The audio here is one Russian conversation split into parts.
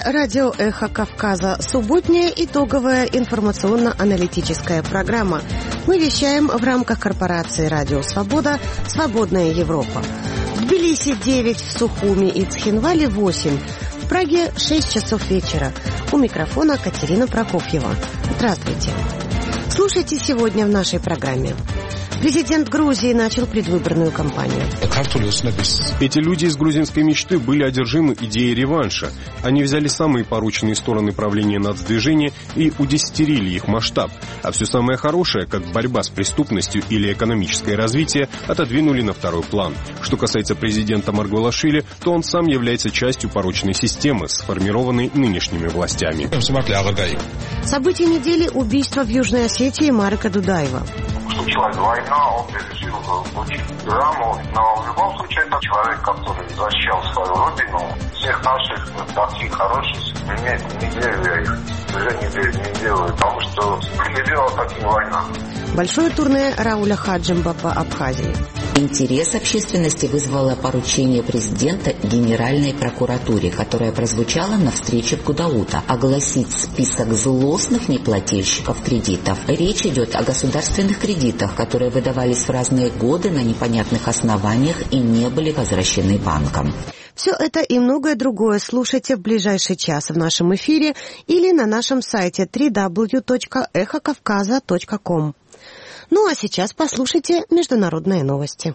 радио «Эхо Кавказа». Субботняя итоговая информационно-аналитическая программа. Мы вещаем в рамках корпорации «Радио Свобода. Свободная Европа». В Тбилиси 9, в Сухуми и Цхинвале 8, в Праге 6 часов вечера. У микрофона Катерина Прокофьева. Здравствуйте. Слушайте сегодня в нашей программе. Президент Грузии начал предвыборную кампанию. Эти люди из грузинской мечты были одержимы идеей реванша. Они взяли самые порочные стороны правления нацдвижения и удесятерили их масштаб. А все самое хорошее, как борьба с преступностью или экономическое развитие, отодвинули на второй план. Что касается президента Маргвелашвили, то он сам является частью порочной системы, сформированной нынешними властями. События недели – убийство в Южной Осетии Марека Дудаева. Случилась война, он пережил очень драму, но в любом случае это человек, который защищал свою родину. Всех наших таких хороших не верю, я их уже не делаю, потому что привела таким война. Большое турне Рауля Хаджимба по Абхазии. Интерес общественности вызвало поручение президента Генеральной прокуратуре, которое прозвучало на встрече в Гудаута, огласить список злостных неплательщиков кредитов. Речь идет о государственных кредитах, которые выдавались в разные годы на непонятных основаниях и не были возвращены банкам. Все это и многое другое слушайте в ближайший час в нашем эфире или на нашем сайте www.эхокавказа.ком. Ну а сейчас послушайте международные новости.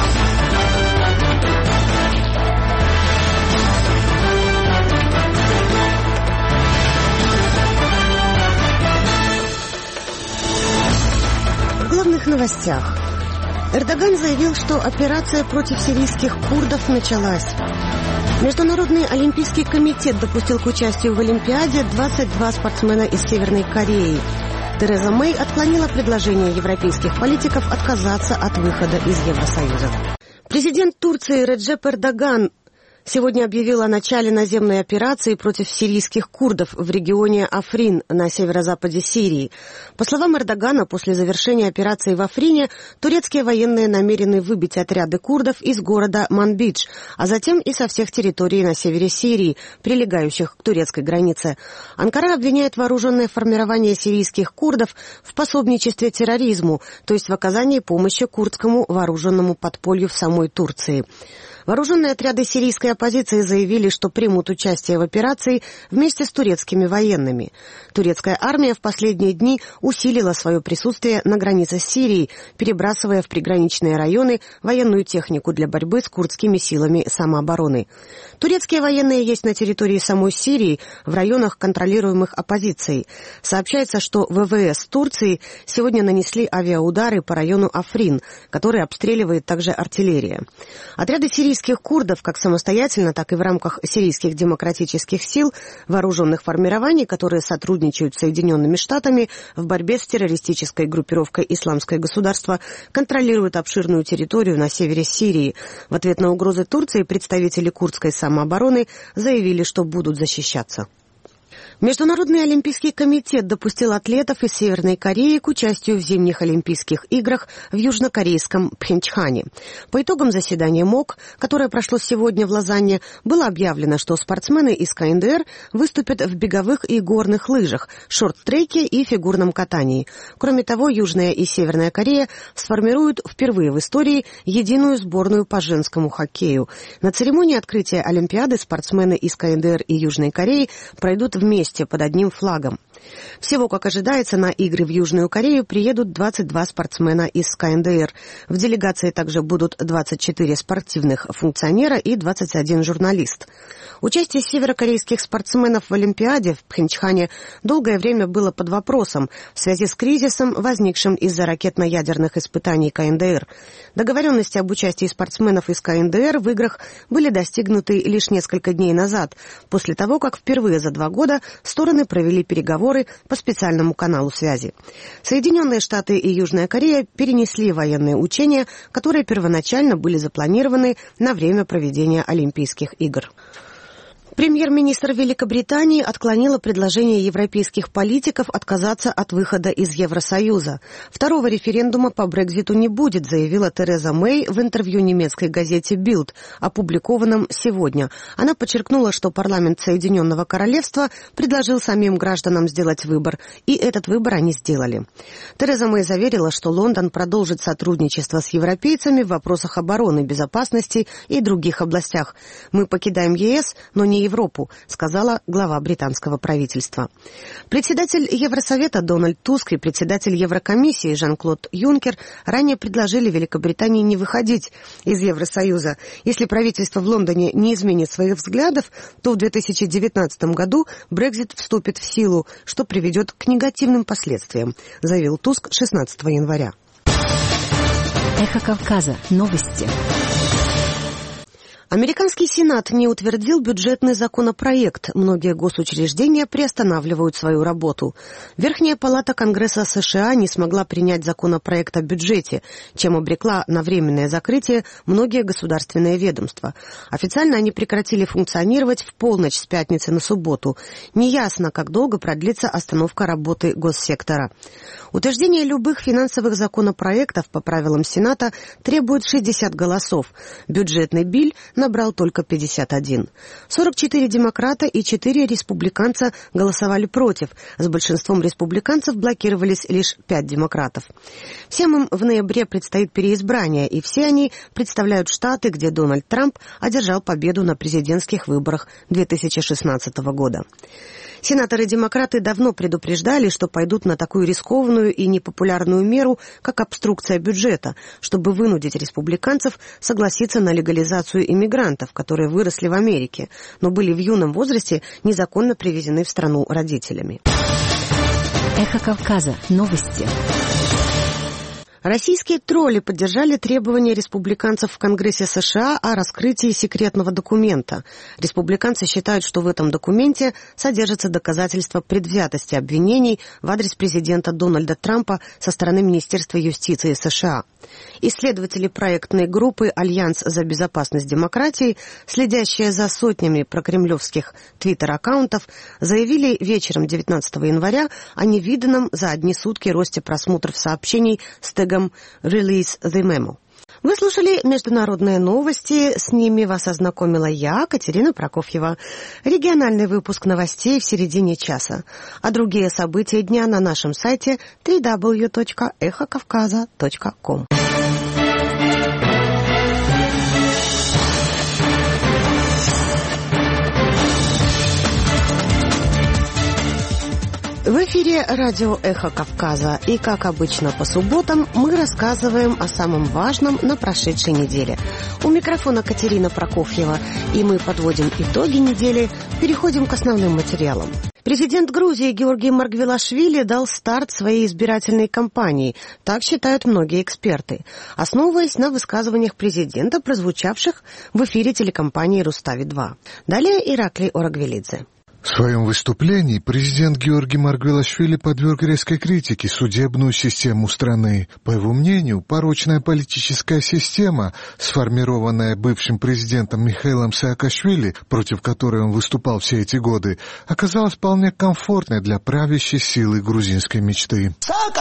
В главных новостях. Эрдоган заявил, что операция против сирийских курдов началась. Международный олимпийский комитет допустил к участию в Олимпиаде 22 спортсмена из Северной Кореи. Тереза Мэй отклонила предложение европейских политиков отказаться от выхода из Евросоюза. Президент Турции Реджеп Эрдоган сегодня объявил о начале наземной операции против сирийских курдов в регионе Африн на северо-западе Сирии. По словам Эрдогана, после завершения операции в Африне турецкие военные намерены выбить отряды курдов из города Манбидж, а затем и со всех территорий на севере Сирии, прилегающих к турецкой границе. Анкара обвиняет вооруженное формирование сирийских курдов в пособничестве терроризму, то есть в оказании помощи курдскому вооруженному подполью в самой Турции. Вооруженные отряды сирийской оппозиции заявили, что примут участие в операции вместе с турецкими военными. Турецкая армия в последние дни усилила свое присутствие на границе с Сирией, перебрасывая в приграничные районы военную технику для борьбы с курдскими силами самообороны. Турецкие военные есть на территории самой Сирии, в районах, контролируемых оппозицией. Сообщается, что ВВС Турции сегодня нанесли авиаудары по району Африн, который обстреливает также артиллерия. Отряды сирийских курдов, как самостоятельно, так и в рамках сирийских демократических сил, вооруженных формирований, которые сотрудничают с Соединенными Штатами в борьбе с террористической группировкой «Исламское государство», контролируют обширную территорию на севере Сирии. В ответ на угрозы Турции представители курдской самообороны заявили, что будут защищаться. Международный олимпийский комитет допустил атлетов из Северной Кореи к участию в зимних Олимпийских играх в южнокорейском Пхенчхане. По итогам заседания МОК, которое прошло сегодня в Лозанне, было объявлено, что спортсмены из КНДР выступят в беговых и горных лыжах, шорт-треке и фигурном катании. Кроме того, Южная и Северная Корея сформируют впервые в истории единую сборную по женскому хоккею. На церемонии открытия Олимпиады спортсмены из КНДР и Южной Кореи пройдут вместе под одним флагом. Всего, как ожидается, на игры в Южную Корею приедут 22 спортсмена из КНДР. В делегации также будут 24 спортивных функционера и 21 журналист. Участие северокорейских спортсменов в Олимпиаде в Пхенчхане долгое время было под вопросом в связи с кризисом, возникшим из-за ракетно-ядерных испытаний КНДР. Договоренности об участии спортсменов из КНДР в играх были достигнуты лишь несколько дней назад, после того, как впервые за 2 года стороны провели переговоры по специальному каналу связи. Соединенные Штаты и Южная Корея перенесли военные учения, которые первоначально были запланированы на время проведения Олимпийских игр. Премьер-министр Великобритании отклонила предложение европейских политиков отказаться от выхода из Евросоюза. Второго референдума по Брекситу не будет, заявила Тереза Мэй в интервью немецкой газете Bild, опубликованном сегодня. Она подчеркнула, что парламент Соединенного Королевства предложил самим гражданам сделать выбор, и этот выбор они сделали. Тереза Мэй заверила, что Лондон продолжит сотрудничество с европейцами в вопросах обороны, безопасности и других областях. «Мы покидаем ЕС, но не Европу», сказала глава британского правительства. Председатель Евросовета Дональд Туск и председатель Еврокомиссии Жан-Клод Юнкер ранее предложили Великобритании не выходить из Евросоюза. Если правительство в Лондоне не изменит своих взглядов, то в 2019 году Брексит вступит в силу, что приведет к негативным последствиям, заявил Туск 16 января. Эхо Кавказа. Новости. Американский Сенат не утвердил бюджетный законопроект. Многие госучреждения приостанавливают свою работу. Верхняя палата Конгресса США не смогла принять законопроект о бюджете, чем обрекла на временное закрытие многие государственные ведомства. Официально они прекратили функционировать в полночь с пятницы на субботу. Неясно, как долго продлится остановка работы госсектора. Утверждение любых финансовых законопроектов по правилам Сената требует 60 голосов. Бюджетный биль набрал только 51. 44 демократа и 4 республиканца голосовали против. С большинством республиканцев блокировались лишь 5 демократов. Всем им в ноябре предстоит переизбрание, и все они представляют штаты, где Дональд Трамп одержал победу на президентских выборах 2016 года. Сенаторы-демократы давно предупреждали, что пойдут на такую рискованную и непопулярную меру, как обструкция бюджета, чтобы вынудить республиканцев согласиться на легализацию иммигрантов, которые выросли в Америке, но были в юном возрасте незаконно привезены в страну родителями. Эхо Кавказа. Новости. Российские тролли поддержали требования республиканцев в Конгрессе США о раскрытии секретного документа. Республиканцы считают, что в этом документе содержатся доказательства предвзятости обвинений в адрес президента Дональда Трампа со стороны Министерства юстиции США. Исследователи проектной группы «Альянс за безопасность демократии», следящие за сотнями прокремлевских твиттер-аккаунтов, заявили вечером 19 января о невиданном за одни сутки росте просмотров сообщений с тегом «Release the Memo». Вы слушали международные новости. С ними вас ознакомила я, Катерина Прокофьева. Региональный выпуск новостей в середине часа. А другие события дня на нашем сайте www.эхокавказа.ком. В эфире радио «Эхо Кавказа», и, как обычно, по субботам мы рассказываем о самом важном на прошедшей неделе. У микрофона Катерина Прокофьева, и мы подводим итоги недели, переходим к основным материалам. Президент Грузии Георгий Маргвелашвили дал старт своей избирательной кампании, так считают многие эксперты, основываясь на высказываниях президента, прозвучавших в эфире телекомпании «Рустави-2». Далее Ираклий Орагвелидзе. В своем выступлении президент Георгий Маргвелашвили подверг резкой критике судебную систему страны. По его мнению, порочная политическая система, сформированная бывшим президентом Михаилом Саакашвили, против которой он выступал все эти годы, оказалась вполне комфортной для правящей силы грузинской мечты.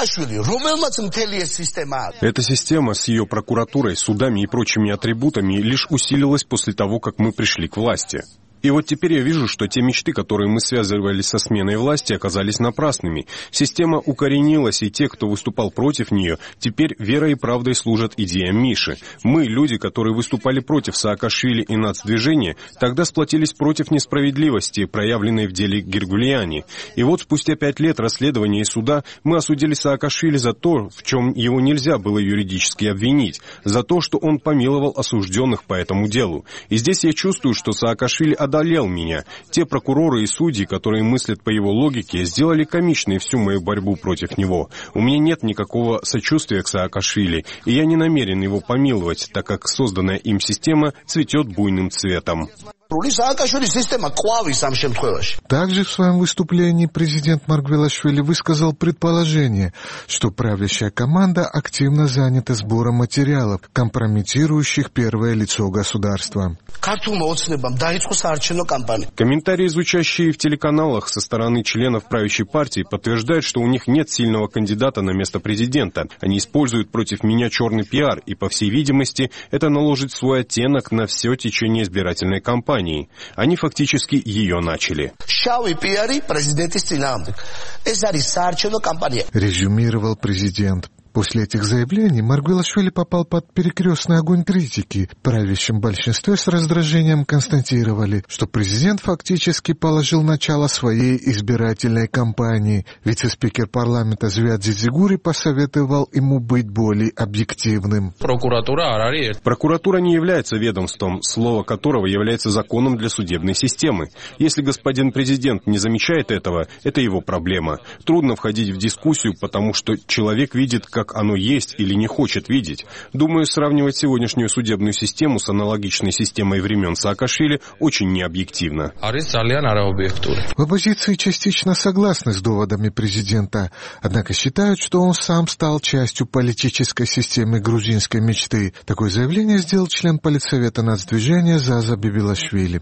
Эта система с ее прокуратурой, судами и прочими атрибутами лишь усилилась после того, как мы пришли к власти. И вот теперь я вижу, что те мечты, которые мы связывали со сменой власти, оказались напрасными. Система укоренилась, и те, кто выступал против нее, теперь верой и правдой служат идеям Миши. Мы, люди, которые выступали против Саакашвили и нацдвижения, тогда сплотились против несправедливости, проявленной в деле Гергулиани. И вот спустя 5 лет расследования и суда мы осудили Саакашвили за то, в чем его нельзя было юридически обвинить, за то, что он помиловал осужденных по этому делу. И здесь я чувствую, что Саакашвили одолел меня. Те прокуроры и судьи, которые мыслят по его логике, сделали комичной всю мою борьбу против него. У меня нет никакого сочувствия к Саакашвили, и я не намерен его помиловать, так как созданная им система цветет буйным цветом. Также в своем выступлении президент Маргвелашвили высказал предположение, что правящая команда активно занята сбором материалов, компрометирующих первое лицо государства. Комментарии, звучащие в телеканалах со стороны членов правящей партии, подтверждают, что у них нет сильного кандидата на место президента. Они используют против меня черный пиар, и, по всей видимости, это наложит свой оттенок на все течение избирательной кампании. Они фактически ее начали. Резюмировал президент. После этих заявлений Маргвелашвили попал под перекрестный огонь критики. В правящем большинстве с раздражением констатировали, что президент фактически положил начало своей избирательной кампании. Вице-спикер парламента Звят Дзидзигури посоветовал ему быть более объективным. Прокуратура не является ведомством, слово которого является законом для судебной системы. Если господин президент не замечает этого, это его проблема. Трудно входить в дискуссию, потому что человек видит, как оно есть или не хочет видеть. Думаю, сравнивать сегодняшнюю судебную систему с аналогичной системой времен Саакашвили очень необъективно. В оппозиции частично согласны с доводами президента, однако считают, что он сам стал частью политической системы грузинской мечты. Такое заявление сделал член Политсовета нацдвижения Заза Бибилашвили.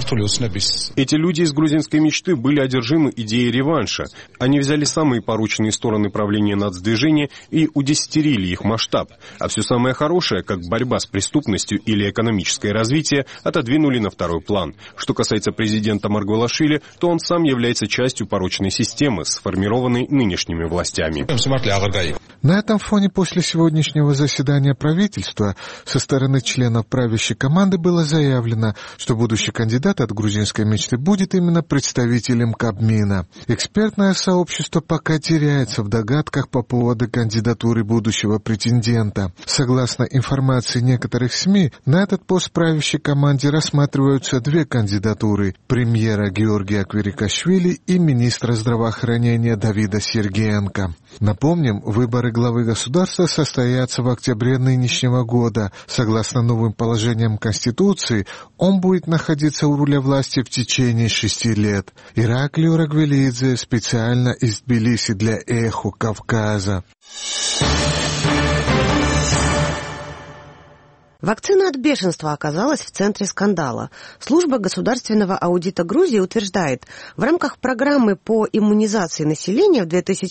Эти люди из грузинской мечты были одержимы идеей реванша. Они взяли самые порочные стороны правления нацдвижения и удесятерили их масштаб. А все самое хорошее, как борьба с преступностью или экономическое развитие, отодвинули на второй план. Что касается президента Маргвелашвили, то он сам является частью порочной системы, сформированной нынешними властями. На этом фоне после сегодняшнего заседания правительства со стороны членов правящей команды было заявлено, что будущий кандидат от грузинской мечты будет именно представителем Кабмина. Экспертное сообщество пока теряется в догадках по поводу кандидатуры будущего претендента. Согласно информации некоторых СМИ, на этот пост в правящей команде рассматриваются две кандидатуры – премьера Георгия Квирикашвили и министра здравоохранения Давида Сергеенко. Напомним, выборы главы государства состоятся в октябре нынешнего года. Согласно новым положениям Конституции, он будет находиться у руля власти в течение 6 лет. Ираклий Урагвелидзе специально из Тбилиси для «Эхо Кавказа». Вакцина от бешенства оказалась в центре скандала. Служба государственного аудита Грузии утверждает, в рамках программы по иммунизации населения в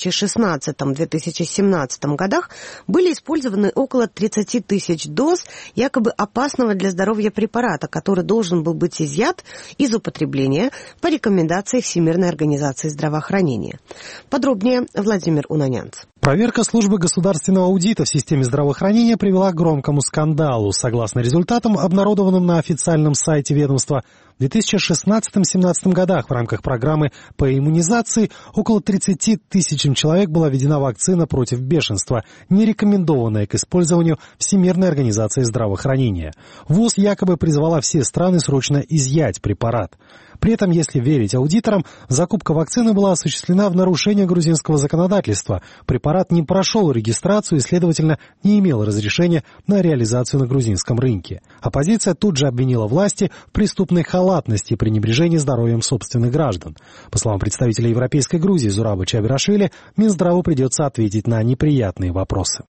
2016-2017 годах были использованы около 30 тысяч доз якобы опасного для здоровья препарата, который должен был быть изъят из употребления по рекомендации Всемирной организации здравоохранения. Подробнее Владимир Унанянц. Проверка службы государственного аудита в системе здравоохранения привела к громкому скандалу. Согласно результатам, обнародованным на официальном сайте ведомства, в 2016-2017 годах в рамках программы по иммунизации около 30 тысячам человек была введена вакцина против бешенства, не рекомендованная к использованию Всемирной организации здравоохранения. ВОЗ якобы призвала все страны срочно изъять препарат. При этом, если верить аудиторам, закупка вакцины была осуществлена в нарушение грузинского законодательства. Препарат не прошел регистрацию и, следовательно, не имел разрешения на реализацию на грузинском рынке. Оппозиция тут же обвинила власти в преступной халатности и пренебрежении здоровьем собственных граждан. По словам представителя Европейской Грузии Зураба Чабирашвили, Минздраву придется ответить на неприятные вопросы.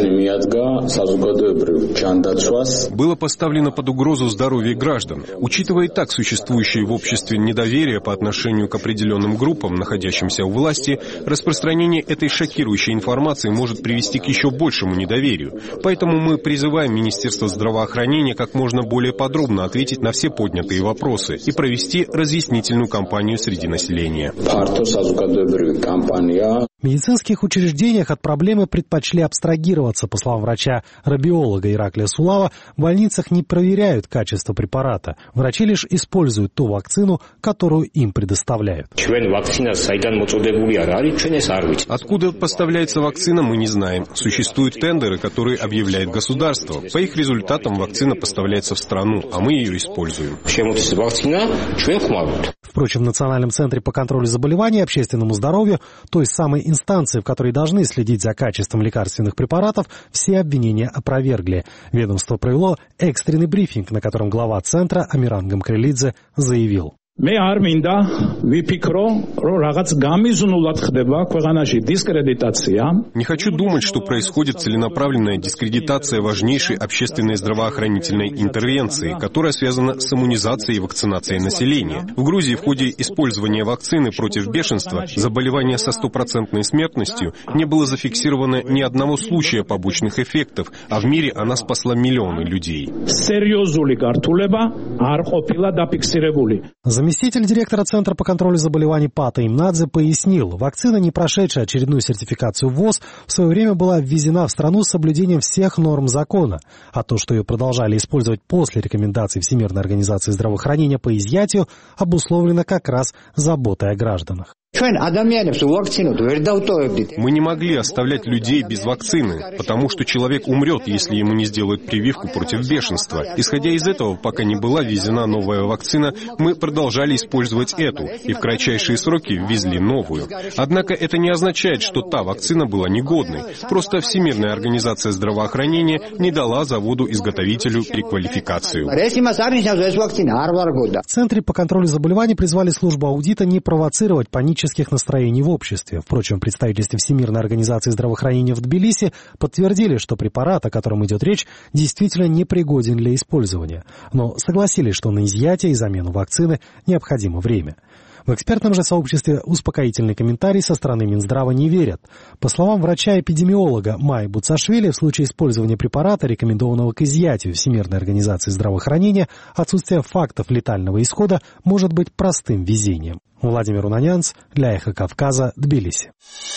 Было поставлено под угрозу здоровье граждан. Учитывая и так существующие в обществе недоверие по отношению к определенным группам, находящимся у власти, распространение этой шокирующей информации может привести к еще большему недоверию. Поэтому мы призываем Министерство здравоохранения как можно более подробно ответить на все поднятые вопросы и провести разъяснительную кампанию среди населения. В медицинских учреждениях от проблемы предпочли абстрагироваться. По словам врача-рабиолога Ираклия Сулава, в больницах не проверяют качество препарата. Врачи лишь используют ту вакцину, которую им предоставляют. Откуда поставляется вакцина, мы не знаем. Существуют тендеры, которые объявляет государство. По их результатам вакцина поставляется в страну, а мы ее используем. В Впрочем, в Национальном центре по контролю заболеваний и общественному здоровью, той самой инстанции, в которой должны следить за качеством лекарственных препаратов, все обвинения опровергли. Ведомство провело экстренный брифинг, на котором глава центра Амиран Гамкрелидзе заявил. მე არ მინდა ვიფიქრო, რომ რაღაც გამიზნულად ხდება ქვეყანაში дискредитация. Не хочу думать, что происходит целенаправленная дискредитация важнейшей общественной здравоохранительной интервенции, которая связана с иммунизацией и вакцинацией населения. В Грузии в ходе использования вакцины против бешенства, заболевания со 100% смертностью, не было зафиксировано ни одного случая побочных эффектов, а в мире она спасла миллионы людей. Серьезული გართულება არ ყოფილა დაფიქსირებული. Заместитель директора Центра по контролю заболеваний Пата Имнадзе пояснил, вакцина, не прошедшая очередную сертификацию ВОЗ, в свое время была ввезена в страну с соблюдением всех норм закона, а то, что ее продолжали использовать после рекомендаций Всемирной организации здравоохранения по изъятию, обусловлено как раз заботой о гражданах. Мы не могли оставлять людей без вакцины, потому что человек умрет, если ему не сделают прививку против бешенства. Исходя из этого, пока не была ввезена новая вакцина, мы продолжали использовать эту и в кратчайшие сроки ввезли новую. Однако это не означает, что та вакцина была негодной. Просто Всемирная организация здравоохранения не дала заводу-изготовителю переквалификацию. В Центре по контролю заболеваний призвали службу аудита не провоцировать панических настроений в обществе. Впрочем, в представительстве Всемирной организации здравоохранения в Тбилиси подтвердили, что препарат, о котором идет речь, действительно непригоден для использования. Но согласились, что на изъятие и замену вакцины необходимо время. В экспертном же сообществе успокоительный комментарий со стороны Минздрава не верят. По словам врача-эпидемиолога Майи Буцашвили, в случае использования препарата, рекомендованного к изъятию Всемирной организации здравоохранения, отсутствие фактов летального исхода может быть простым везением. Владимир Унанянц для Эхо Кавказа, Тбилиси.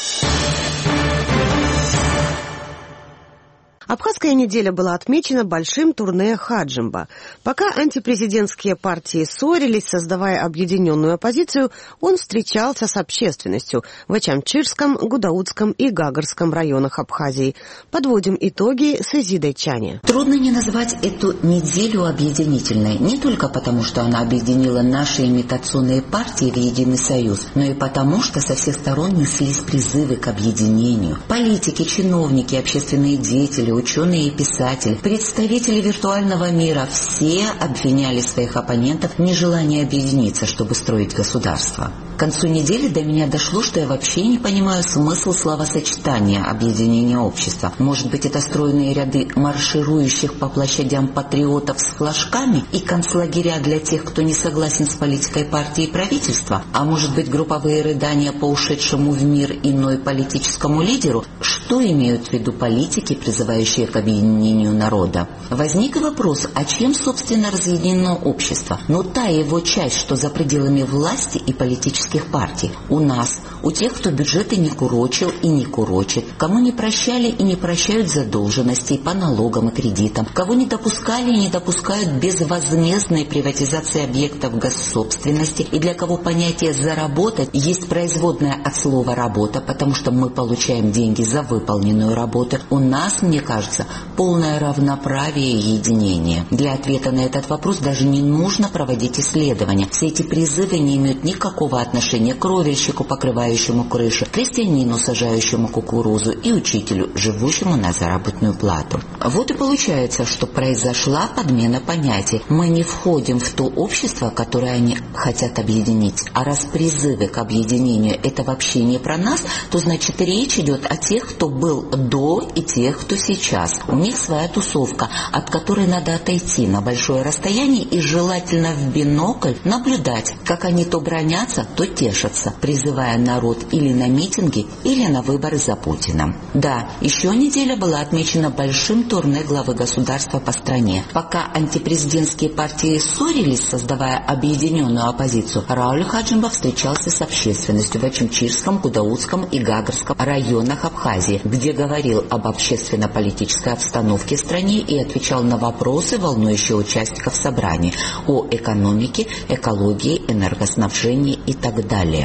Абхазская неделя была отмечена большим турне Хаджимба. Пока антипрезидентские партии ссорились, создавая объединенную оппозицию, он встречался с общественностью в Ачамчирском, Гудаутском и Гагарском районах Абхазии. Подводим итоги с Изидой Чани. Трудно не назвать эту неделю объединительной, не только потому, что она объединила наши имитационные партии в единый союз, но и потому, что со всех сторон неслись призывы к объединению. Политики, чиновники, общественные деятели, ученые и писатели, представители виртуального мира – все обвиняли своих оппонентов в нежелании объединиться, чтобы строить государство. К концу недели до меня дошло, что я вообще не понимаю смысл словосочетания «объединение общества». Может быть, это стройные ряды марширующих по площадям патриотов с флажками и концлагеря для тех, кто не согласен с политикой партии и правительства? А может быть, групповые рыдания по ушедшему в мир иной политическому лидеру? Что имеют в виду политики, призывающие к объединению народа? Возник вопрос, а чем, собственно, разъединено общество? Но та его часть, что за пределами власти и политических партий. У нас, у тех, кто бюджеты не курочил и не курочит, кому не прощали и не прощают задолженностей по налогам и кредитам, кого не допускали и не допускают безвозмездной приватизации объектов госсобственности, и для кого понятие «заработать» есть производное от слова «работа», потому что мы получаем деньги за выполненную работу. У нас, мне кажется, полное равноправие и единение. Для ответа на этот вопрос даже не нужно проводить исследования. Все эти призывы не имеют никакого отношения к ровельщику, покрывающему крышу, крестьянину, сажающему кукурузу, и учителю, живущему на заработную плату. Вот и получается, что произошла подмена понятий. Мы не входим в то общество, которое они хотят объединить. А раз призывы к объединению – это вообще не про нас, то значит речь идет о тех, кто был до, и тех, кто сейчас. У них своя тусовка, от которой надо отойти на большое расстояние и желательно в бинокль наблюдать, как они то бронятся, то тешатся, призывая народ или на митинги, или на выборы за Путина. Да, еще неделя была отмечена большим турне главы государства по стране. Пока антипрезидентские партии ссорились, создавая объединенную оппозицию, Рауль Хаджимба встречался с общественностью в Ачамчирском, Гудаутском и Гагарском районах Абхазии, где говорил об общественно-политической обстановке в стране и отвечал на вопросы, волнующие участников собрания, о экономике, экологии, энергоснабжении и так далее.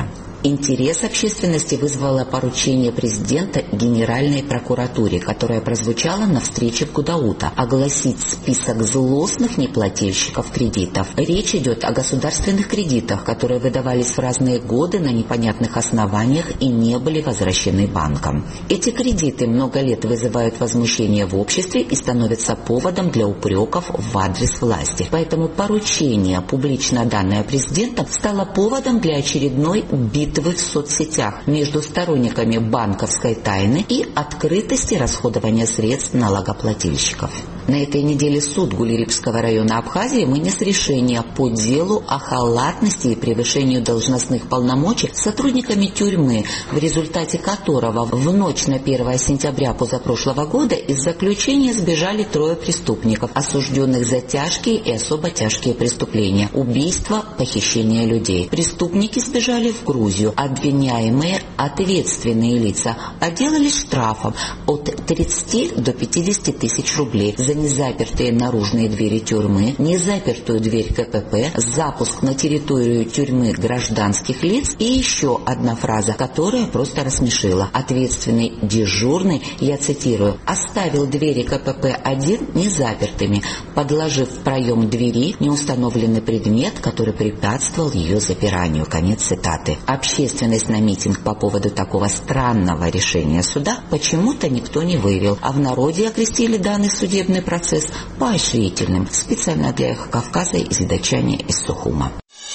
Интерес общественности вызвало поручение президента Генеральной прокуратуре, которое прозвучало на встрече в Гудаута, огласить список злостных неплательщиков кредитов. Речь идет о государственных кредитах, которые выдавались в разные годы на непонятных основаниях и не были возвращены банкам. Эти кредиты много лет вызывают возмущение в обществе и становятся поводом для упреков в адрес власти. Поэтому поручение, публично данное президентом, стало поводом для очередной битвы в соцсетях между сторонниками банковской тайны и открытости расходования средств налогоплательщиков. На этой неделе суд Гулирипского района Абхазии вынес решение по делу о халатности и превышению должностных полномочий сотрудниками тюрьмы, в результате которого в ночь на 1 сентября позапрошлого года из заключения сбежали 3 преступников, осужденных за тяжкие и особо тяжкие преступления – убийство, похищение людей. Преступники сбежали в Грузию, обвиняемые ответственные лица отделались штрафом от 30 до 50 тысяч рублей за незапертые наружные двери тюрьмы, незапертую дверь КПП, запуск на территорию тюрьмы гражданских лиц и еще одна фраза, которая просто рассмешила. Ответственный дежурный, я цитирую, оставил двери КПП 1 незапертыми, подложив в проем двери неустановленный предмет, который препятствовал ее запиранию. Конец цитаты. Общественность на митинг по поводу такого странного решения суда почему-то никто не вывел, а в народе окрестили данный судебный процесс поощрительным. Специально для Эхо Кавказа из Дачани из Сухума.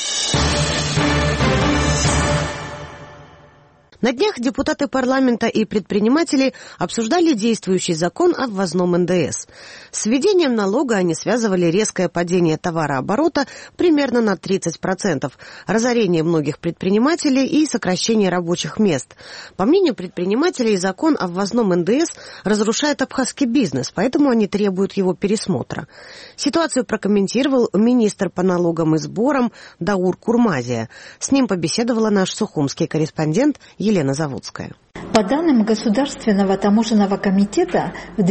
На днях депутаты парламента и предприниматели обсуждали действующий закон о ввозном НДС. С введением налога они связывали резкое падение товарооборота примерно на 30%, разорение многих предпринимателей и сокращение рабочих мест. По мнению предпринимателей, закон о ввозном НДС разрушает абхазский бизнес, поэтому они требуют его пересмотра. Ситуацию прокомментировал министр по налогам и сборам Даур Курмазия. С ним побеседовала наш сухумский корреспондент Елена Заводская. По данным Государственного таможенного комитета, в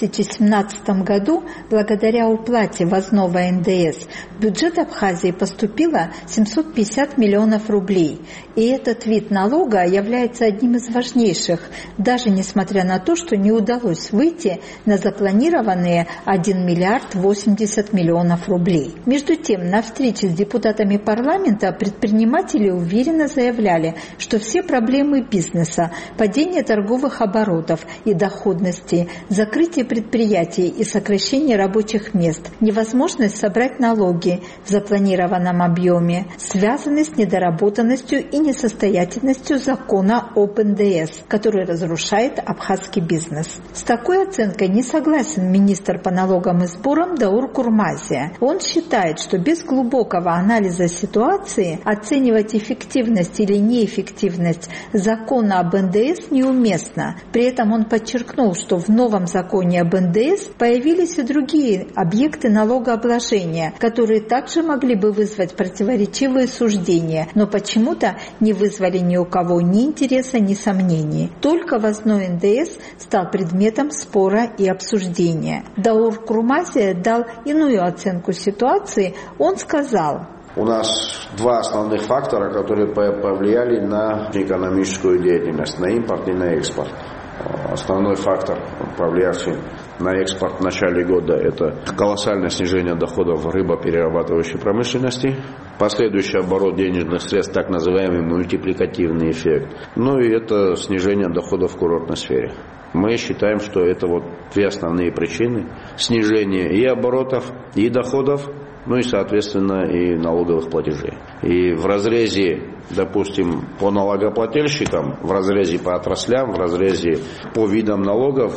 2017 году благодаря уплате ввозного НДС в бюджет Абхазии поступило 750 миллионов рублей. И этот вид налога является одним из важнейших, даже несмотря на то, что не удалось выйти на запланированные 1 миллиард 80 миллионов рублей. Между тем, на встрече с депутатами парламента предприниматели уверенно заявляли, что все проблемы бизнеса, падение торговых оборотов и доходности, закрытие предприятий и сокращение рабочих мест, невозможность собрать налоги в запланированном объеме, связаны с недоработанностью и несостоятельностью закона об НДС, который разрушает абхазский бизнес. С такой оценкой не согласен министр по налогам и сборам Даур Курмазия. Он считает, что без глубокого анализа ситуации оценивать эффективность или неэффективность закона об НДС неуместно. При этом он подчеркнул, что в новом законе об НДС появились и другие объекты налогообложения, которые также могли бы вызвать противоречивые суждения, но почему-то не вызвали ни у кого ни интереса, ни сомнений. Только ввозной НДС стал предметом спора и обсуждения. Даур Курмазия дал иную оценку ситуации. Он сказал: у нас два основных фактора, которые повлияли на экономическую деятельность, на импорт и на экспорт. Основной фактор, повлиявший на экспорт в начале года, это колоссальное снижение доходов рыбоперерабатывающей промышленности, последующий оборот денежных средств, так называемый мультипликативный эффект, ну и это снижение доходов в курортной сфере. Мы считаем, что это вот две основные причины снижения и оборотов, и доходов, ну и, соответственно, и налоговых платежей. И в разрезе, допустим, по налогоплательщикам, в разрезе по отраслям, в разрезе по видам налогов,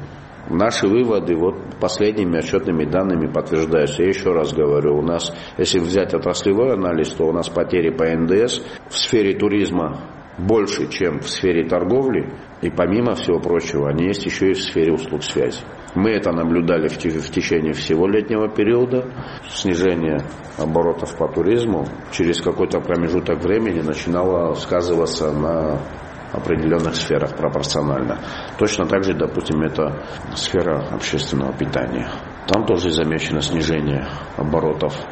наши выводы вот последними отчетными данными подтверждаются. Я еще раз говорю, у нас, если взять отраслевой анализ, то у нас потери по НДС в сфере туризма больше, чем в сфере торговли, и помимо всего прочего, они есть еще и в сфере услуг связи. Мы это наблюдали в течение всего летнего периода. Снижение оборотов по туризму через какой-то промежуток времени начинало сказываться на определенных сферах пропорционально. Точно так же, допустим, это сфера общественного питания. Там тоже замечено снижение оборотов.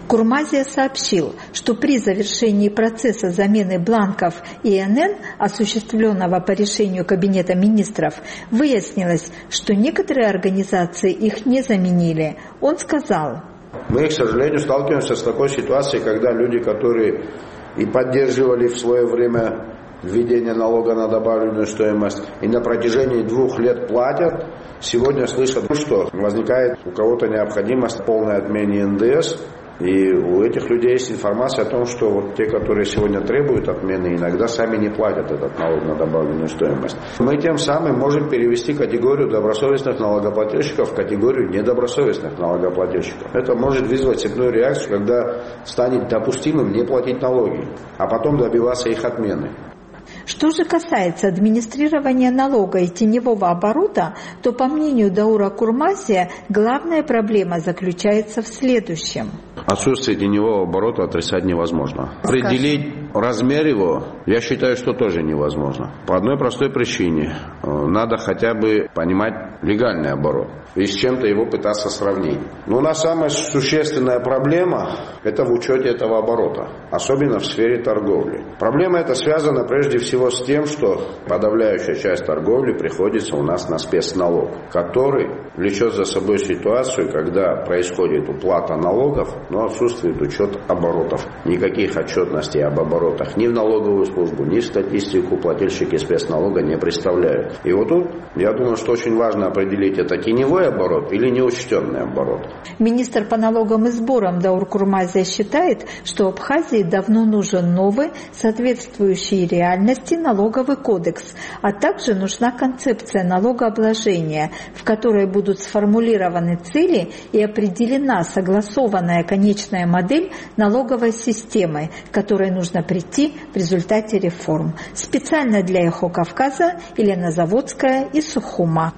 Курмазия сообщил, что при завершении процесса замены бланков ИНН, осуществленного по решению Кабинета министров, выяснилось, что некоторые организации их не заменили. Он сказал: мы, к сожалению, сталкиваемся с такой ситуацией, когда люди, которые и поддерживали в свое время введение налога на добавленную стоимость и на протяжении 2 лет платят, сегодня слышат, что возникает у кого-то необходимость полной отмены НДС. И у этих людей есть информация о том, что вот те, которые сегодня требуют отмены, иногда сами не платят этот налог на добавленную стоимость. Мы тем самым можем перевести категорию добросовестных налогоплательщиков в категорию недобросовестных налогоплательщиков. Это может вызвать цепную реакцию, когда станет допустимым не платить налоги, а потом добиваться их отмены. Что же касается администрирования налога и теневого оборота, то, по мнению Даура Курмазия, главная проблема заключается в следующем. Отсутствие теневого оборота отрицать невозможно. Определить размер его, я считаю, что тоже невозможно. По одной простой причине. Надо хотя бы понимать легальный оборот и с чем-то его пытаться сравнить. Но у нас самая существенная проблема – это в учете этого оборота, особенно в сфере торговли. Проблема эта связана прежде всего с тем, что подавляющая часть торговли приходится у нас на спецналог, который влечет за собой ситуацию, когда происходит уплата налогов, но отсутствует учет оборотов. Никаких отчетностей об оборотах ни в налоговую службу, ни в статистику плательщики спецналога не представляют. И вот тут, я думаю, что очень важно определить, это теневой оборот или неучтенный оборот. Министр по налогам и сборам Даур Курмазия считает, что Абхазии давно нужен новый, соответствующий реальности налоговый кодекс, а также нужна концепция налогообложения, в которой будут сформулированы цели и определена согласованная конечная модель налоговой системы, к которой нужно прийти в результате реформ. Специально для Эхо Кавказа Елена Заводская из Сухума.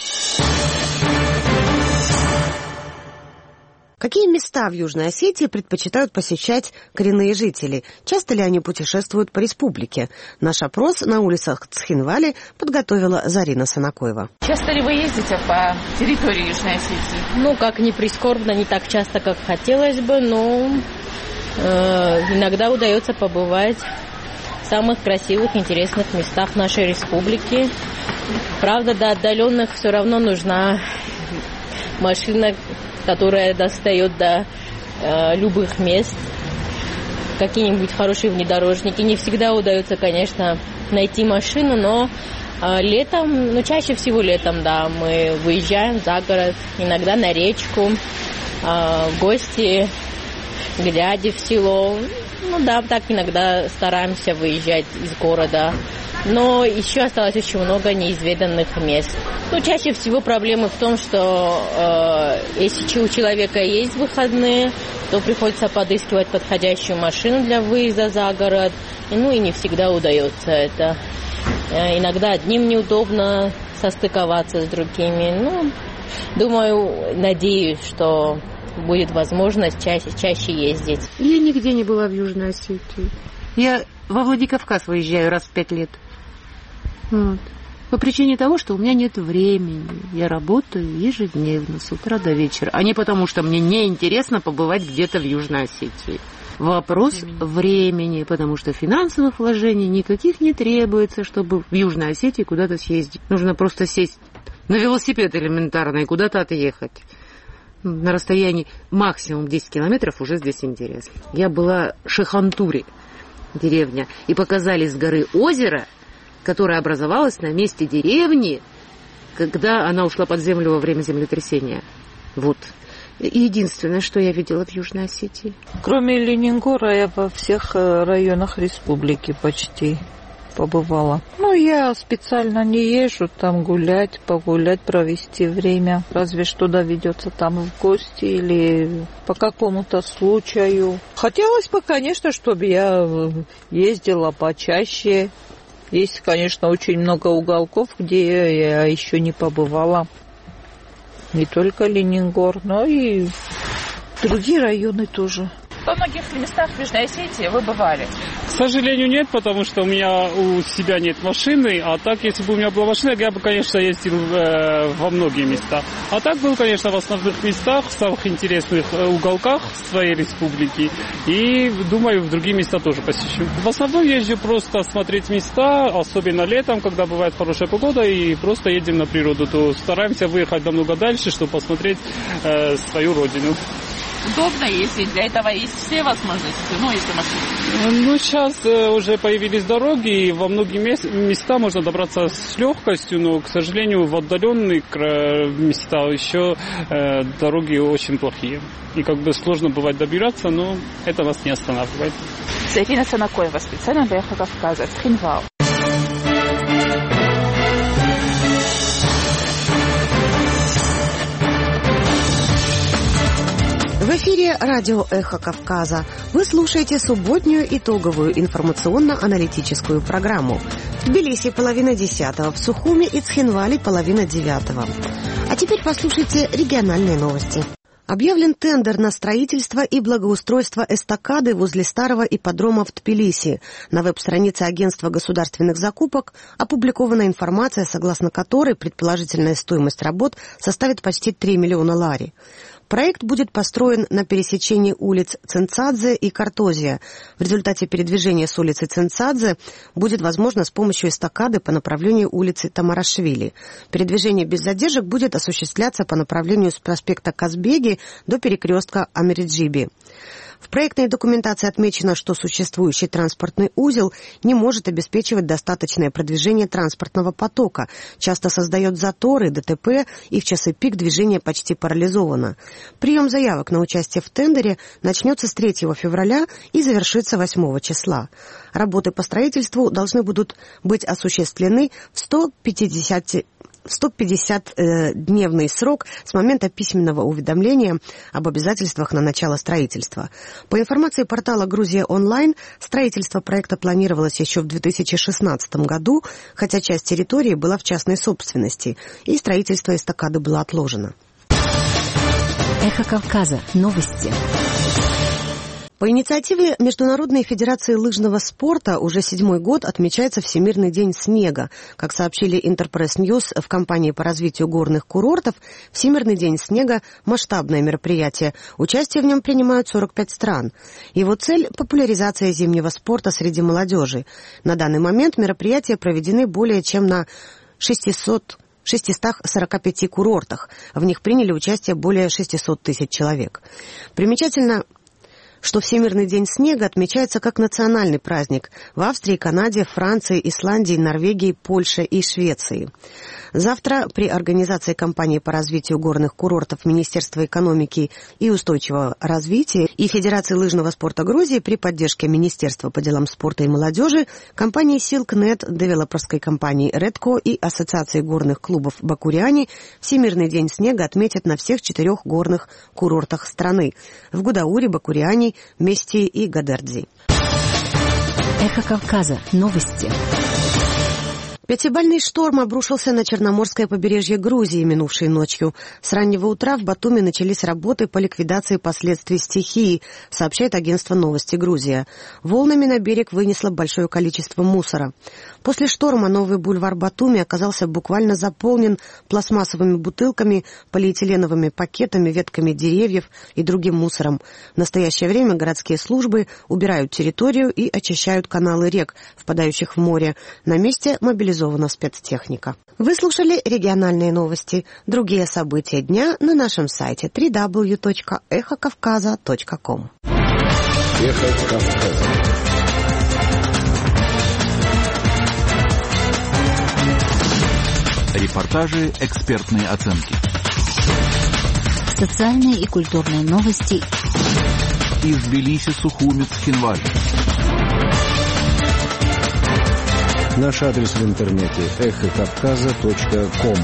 Какие места в Южной Осетии предпочитают посещать коренные жители? Часто ли они путешествуют по республике? Наш опрос на улицах Цхинвали подготовила Зарина Санакоева. Часто ли вы ездите по территории Южной Осетии? Как ни прискорбно, не так часто, как хотелось бы, но иногда удается побывать в самых красивых, интересных местах нашей республики. Правда, до отдаленных все равно нужна машина, которая достает до любых мест, какие-нибудь хорошие внедорожники. Не всегда удается, конечно, найти машину, но летом, чаще всего летом, да, мы выезжаем за город, иногда на речку, в гости, глядя в село. Так иногда стараемся выезжать из города. Но еще осталось очень много неизведанных мест. Чаще всего проблемы в том, что если у человека есть выходные, то приходится подыскивать подходящую машину для выезда за город. И не всегда удается это. Иногда одним неудобно состыковаться с другими. Думаю, надеюсь, что будет возможность чаще ездить. Я нигде не была в Южной Осетии. Я во Владикавказ выезжаю раз в 5 лет. По причине того, что у меня нет времени. Я работаю ежедневно, с утра до вечера. А не потому, что мне неинтересно побывать где-то в Южной Осетии. Вопрос времени, потому что финансовых вложений никаких не требуется, чтобы в Южной Осетии куда-то съездить. Нужно просто сесть на велосипед элементарно и куда-то отъехать. На расстоянии максимум 10 километров уже здесь интересно. Я была в Шихантуре, деревня, и показали с горы озеро, которое образовалось на месте деревни, когда она ушла под землю во время землетрясения. Единственное, что я видела в Южной Осетии. Кроме Ленингора, я во всех районах республики почти побывала. Я специально не езжу там гулять, погулять, провести время. Разве что доведется там в гости или по какому-то случаю. Хотелось бы, конечно, чтобы я ездила почаще. Есть, конечно, очень много уголков, где я еще не побывала. Не только Ленингор, но и другие районы тоже. Во многих местах в Южной Осетии вы бывали? К сожалению, нет, потому что у себя нет машины. А так, если бы у меня была машина, я бы, конечно, ездил во многие места. А так был, конечно, в основных местах, в самых интересных уголках своей республики. И, думаю, в другие места тоже посещу. В основном езжу просто смотреть места, особенно летом, когда бывает хорошая погода, и просто едем на природу. То стараемся выехать намного дальше, чтобы посмотреть свою родину. Удобно ездить, для этого есть все возможности, если машина. Сейчас уже появились дороги, и во многие места можно добраться с легкостью, но, к сожалению, в отдаленные места еще дороги очень плохие. И сложно бывает добираться, но это нас не останавливает. Зарина Санакоева, специально для Эхо Кавказа, Цхинвал. В эфире радио «Эхо Кавказа». Вы слушаете субботнюю итоговую информационно-аналитическую программу. В Тбилиси 9:30, в Сухуми и Цхинвале 8:30. А теперь послушайте региональные новости. Объявлен тендер на строительство и благоустройство эстакады возле старого ипподрома в Тбилиси. На веб-странице Агентства государственных закупок опубликована информация, согласно которой предположительная стоимость работ составит почти 3 миллиона лари. Проект будет построен на пересечении улиц Ценцадзе и Картозия. В результате передвижения с улицы Ценцадзе будет возможно с помощью эстакады по направлению улицы Тамарашвили. Передвижение без задержек будет осуществляться по направлению с проспекта Казбеги до перекрестка Амириджиби. В проектной документации отмечено, что существующий транспортный узел не может обеспечивать достаточное продвижение транспортного потока, часто создает заторы, ДТП, и в часы пик движение почти парализовано. Прием заявок на участие в тендере начнется с 3 февраля и завершится 8 числа. Работы по строительству должны будут быть осуществлены в 150-дневный срок с момента письменного уведомления об обязательствах на начало строительства. По информации портала «Грузия онлайн», строительство проекта планировалось еще в 2016 году, хотя часть территории была в частной собственности, и строительство эстакады было отложено. Эхо Кавказа. Новости. По инициативе Международной федерации лыжного спорта уже 7-й год отмечается Всемирный день снега. Как сообщили Интерпресс Ньюс в компании по развитию горных курортов, Всемирный день снега – масштабное мероприятие. Участие в нем принимают 45 стран. Его цель – популяризация зимнего спорта среди молодежи. На данный момент мероприятия проведены более чем на 645 курортах. В них приняли участие более 600 тысяч человек. Примечательно, что Всемирный день снега отмечается как национальный праздник в Австрии, Канаде, Франции, Исландии, Норвегии, Польше и Швеции. Завтра при организации кампании по развитию горных курортов Министерства экономики и устойчивого развития и Федерации лыжного спорта Грузии при поддержке Министерства по делам спорта и молодежи, компании Silknet, девелоперской компании Redco и Ассоциации горных клубов Бакуриани Всемирный день снега отметят на всех 4 горных курортах страны – в Гудауре, Бакуриани, Мести и Гадердзи. Эхо Кавказа. Новости. 5-бальный шторм обрушился на Черноморское побережье Грузии минувшей ночью. С раннего утра в Батуми начались работы по ликвидации последствий стихии, сообщает агентство «Новости Грузия». Волнами на берег вынесло большое количество мусора. После шторма новый бульвар Батуми оказался буквально заполнен пластмассовыми бутылками, полиэтиленовыми пакетами, ветками деревьев и другим мусором. В настоящее время городские службы убирают территорию и очищают каналы рек, впадающих в море. На месте мобилизована спецтехника. Вы слушали региональные новости. Другие события дня на нашем сайте www.эхокавказа.ком. Эхо Кавказа. Репортажи, экспертные оценки. Социальные и культурные новости. Из Тбилиси, Сухуми, Цхинвале. Наш адрес в интернете эхокавказа.ком.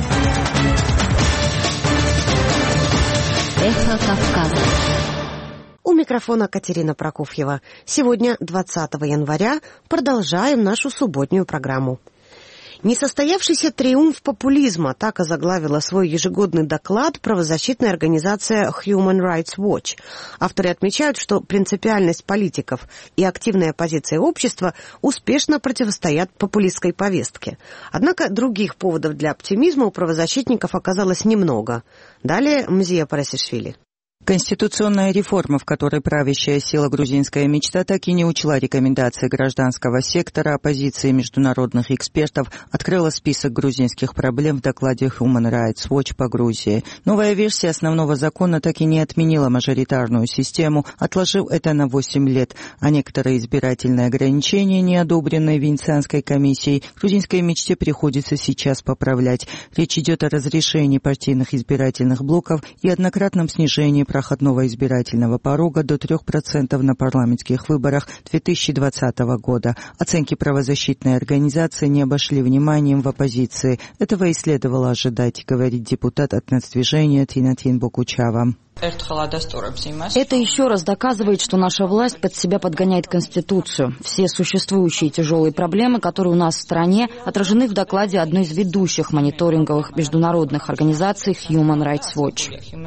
Эхо Кавказа. У микрофона Катерина Прокофьева. Сегодня, 20 января, продолжаем нашу субботнюю программу. Несостоявшийся триумф популизма, так озаглавила свой ежегодный доклад правозащитная организация Human Rights Watch. Авторы отмечают, что принципиальность политиков и активная позиция общества успешно противостоят популистской повестке. Однако других поводов для оптимизма у правозащитников оказалось немного. Далее Мзия Парасишвили. Конституционная реформа, в которой правящая сила «Грузинская мечта» так и не учла рекомендации гражданского сектора, оппозиции и международных экспертов, открыла список грузинских проблем в докладе Human Rights Watch по Грузии. Новая версия основного закона так и не отменила мажоритарную систему, отложив это на 8 лет, а некоторые избирательные ограничения, не одобренные Венецианской комиссией, грузинской мечте приходится сейчас поправлять. Речь идет о разрешении партийных избирательных блоков и однократном снижении проходного избирательного порога до 3% на парламентских выборах 2020 года. Оценки правозащитной организации не обошли вниманием в оппозиции. Этого и следовало ожидать, говорит депутат от нацдвижения Тинатин Бокучава. Это еще раз доказывает, что наша власть под себя подгоняет Конституцию. Все существующие тяжелые проблемы, которые у нас в стране, отражены в докладе одной из ведущих мониторинговых международных организаций Human Rights Watch.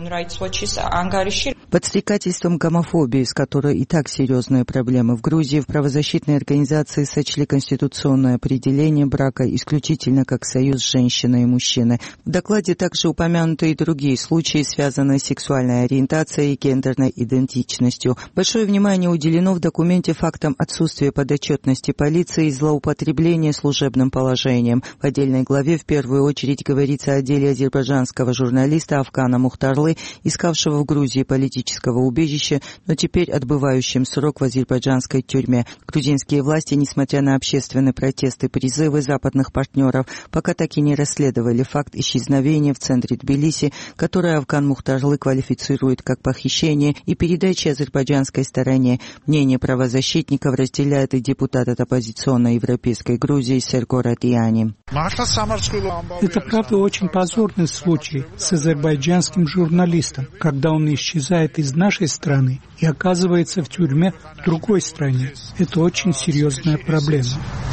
Подстрекательством гомофобии, с которой и так серьезные проблемы в Грузии, в правозащитной организации сочли конституционное определение брака исключительно как союз женщины и мужчины. В докладе также упомянуты и другие случаи, связанные с сексуальной ориентацией и гендерной идентичностью. Большое внимание уделено в документе фактам отсутствия подотчетности полиции и злоупотребления служебным положением. В отдельной главе в первую очередь говорится о деле азербайджанского журналиста Афкана Мухтарлы, искавшего в Грузии политического убежища, но теперь отбывающим срок в азербайджанской тюрьме. Грузинские власти, несмотря на общественные протесты и призывы западных партнеров, пока так и не расследовали факт исчезновения в центре Тбилиси, который Афкан Мухтарлы квалифицирует как похищение и передача азербайджанской стороне. Мнение правозащитников разделяет и депутат от оппозиционной европейской Грузии Серго Радиани. Это, правда, очень позорный случай с азербайджанским журналистом, когда он исчезает из нашей страны и оказывается в тюрьме в другой стране. Это очень серьезная проблема.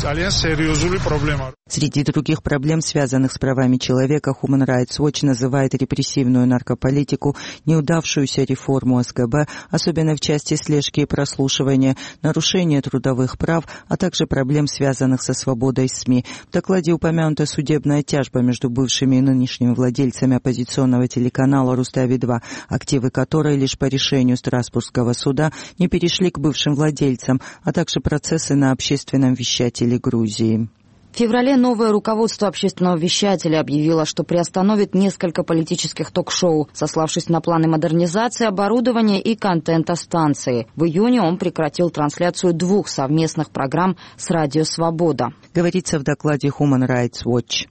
Среди других проблем, связанных с правами человека, Human Rights Watch называет репрессивную наркополитику, неудавшуюся реформу СГБ, особенно в части слежки и прослушивания, нарушения трудовых прав, а также проблем, связанных со свободой СМИ. В докладе упомянута судебная тяжба между бывшими и нынешними владельцами оппозиционного телеканала «Рустави-2», активы которой лишь по решению Страсбургского суда не перешли к бывшим владельцам, а также процессы на общественном вещателе Грузии. В феврале новое руководство общественного вещателя объявило, что приостановит несколько политических ток-шоу, сославшись на планы модернизации оборудования и контента станции. В июне он прекратил трансляцию 2 совместных программ с «Радио Свобода». Говорится в докладе Human Rights Watch.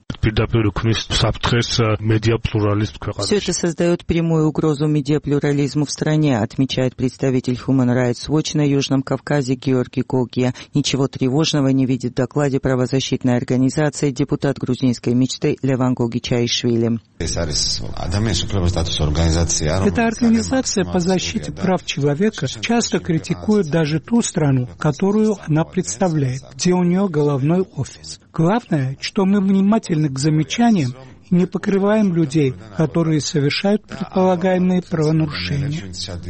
Все это создает прямую угрозу медиаплюрализму в стране, отмечает представитель Human Rights Watch на Южном Кавказе Георгий Гогия. Ничего тревожного не видит в докладе правозащитной организации депутат грузинской мечты Леван Гогичаишвили. Эта организация по защите прав человека часто критикует даже ту страну, которую она представляет, где у нее головной офис. Главное, что мы внимательны к замечаниям и не покрываем людей, которые совершают предполагаемые правонарушения.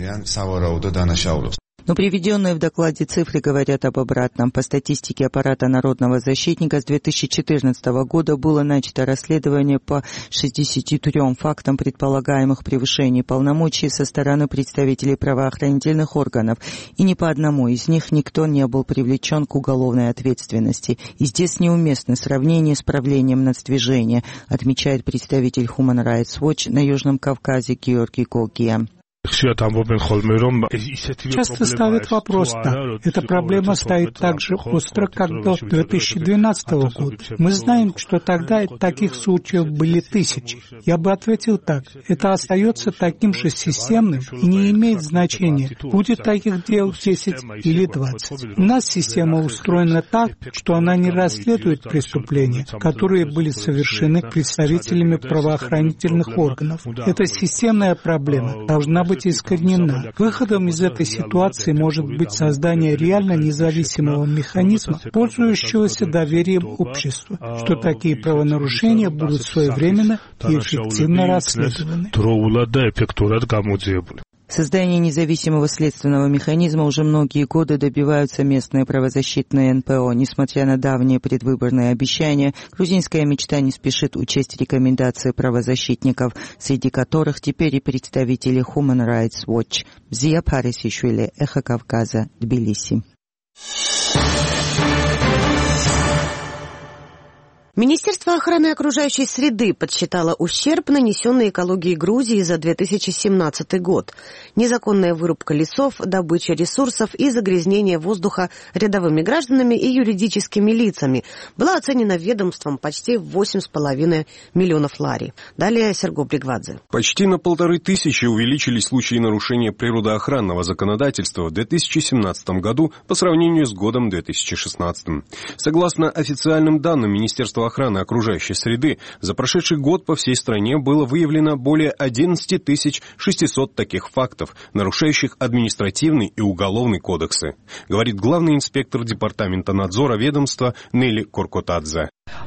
Но приведенные в докладе цифры говорят об обратном. По статистике аппарата Народного защитника с 2014 года было начато расследование по 63 фактам предполагаемых превышений полномочий со стороны представителей правоохранительных органов, и ни по одному из них никто не был привлечен к уголовной ответственности. И здесь неуместно сравнение с правлением нацдвижения, отмечает представитель Human Rights Watch на Южном Кавказе Георгий Гогия. Часто ставят вопрос так. Эта проблема стоит так же остро, как до 2012 года. Мы знаем, что тогда таких случаев были тысячи. Я бы ответил так. Это остается таким же системным и не имеет значения, будет таких дел 10 или 20. У нас система устроена так, что она не расследует преступления, которые были совершены представителями правоохранительных органов. Эта системная проблема должна быть быть искоренена. Выходом из этой ситуации может быть создание реально независимого механизма, пользующегося доверием общества, что такие правонарушения будут своевременно и эффективно расследованы. Создание независимого следственного механизма уже многие годы добиваются местные правозащитные НПО. Несмотря на давние предвыборные обещания, грузинская мечта не спешит учесть рекомендации правозащитников, среди которых теперь и представители Human Rights Watch. Зия Парисишвили, Эхо Кавказа, Тбилиси. Министерство охраны окружающей среды подсчитало ущерб, нанесенный экологии Грузии за 2017 год. Незаконная вырубка лесов, добыча ресурсов и загрязнение воздуха рядовыми гражданами и юридическими лицами была оценена ведомством почти в 8,5 миллионов лари. Далее Серго Бригвадзе. Почти на 1500 увеличились случаи нарушения природоохранного законодательства в 2017 году по сравнению с годом 2016. Согласно официальным данным Министерства охраны окружающей среды, за прошедший год по всей стране было выявлено более 11 600 таких фактов, нарушающих административный и уголовный кодексы, говорит главный инспектор департамента надзора ведомства Нелли Коркотадзе.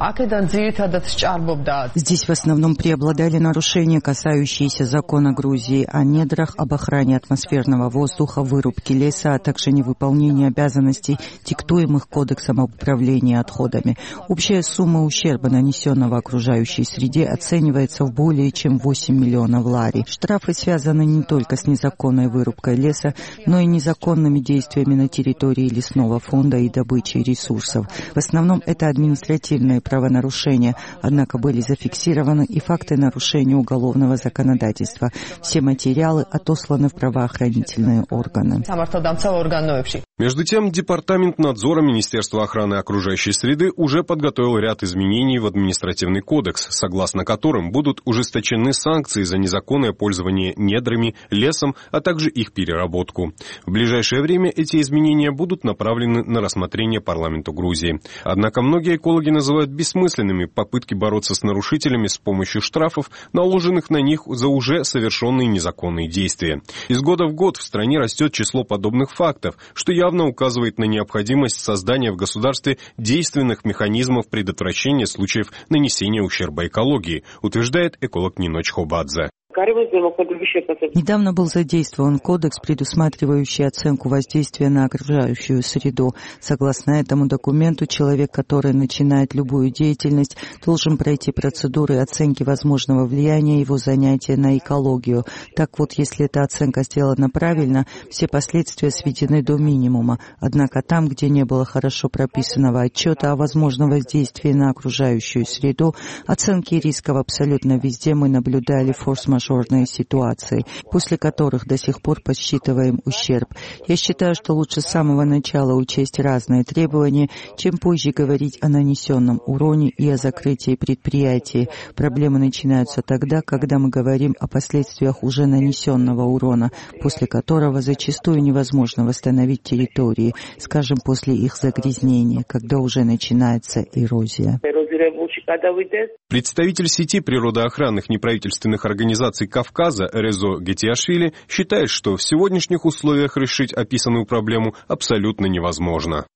Здесь в основном преобладали нарушения, касающиеся закона Грузии о недрах, об охране атмосферного воздуха, вырубке леса, а также невыполнении обязанностей, диктуемых Кодексом об управлении отходами. Общая сумма ущерба, нанесенного окружающей среде, оценивается в более чем 8 миллионов лари. Штрафы связаны не только с незаконной вырубкой леса, но и незаконными действиями на территории лесного фонда и добычей ресурсов. В основном это административные правонарушения, однако были зафиксированы и факты нарушения уголовного законодательства. Все материалы отосланы в правоохранительные органы. Между тем, Департамент надзора Министерства охраны окружающей среды уже подготовил ряд изменений в административный кодекс, согласно которым будут ужесточены санкции за незаконное пользование недрами, лесом, а также их переработку. В ближайшее время эти изменения будут направлены на рассмотрение парламенту Грузии. Однако многие экологи называют бессмысленными попытки бороться с нарушителями с помощью штрафов, наложенных на них за уже совершенные незаконные действия. Из года в год в стране растет число подобных фактов, что явно указывает на необходимость создания в государстве действенных механизмов предотвращения случаев нанесения ущерба экологии, утверждает эколог Ниноч Хобадзе. Недавно был задействован кодекс, предусматривающий оценку воздействия на окружающую среду. Согласно этому документу, человек, который начинает любую деятельность, должен пройти процедуры оценки возможного влияния его занятия на экологию. Так вот, если эта оценка сделана правильно, все последствия сведены до минимума. Однако там, где не было хорошо прописанного отчета о возможном воздействии на окружающую среду, оценки рисков абсолютно везде мы наблюдали форс-мажорные ситуации, после которых до сих пор подсчитываем ущерб. Я считаю, что лучше с самого начала учесть разные требования, чем позже говорить о нанесенном уроне и о закрытии предприятий. Проблемы начинаются тогда, когда мы говорим о последствиях уже нанесенного урона, после которого зачастую невозможно восстановить территории, скажем, после их загрязнения, когда уже начинается эрозия. Представитель сети природоохранных неправительственных организаций Кавказа Резо Гетиашвили считает, что в сегодняшних условиях решить описанную проблему абсолютно невозможно.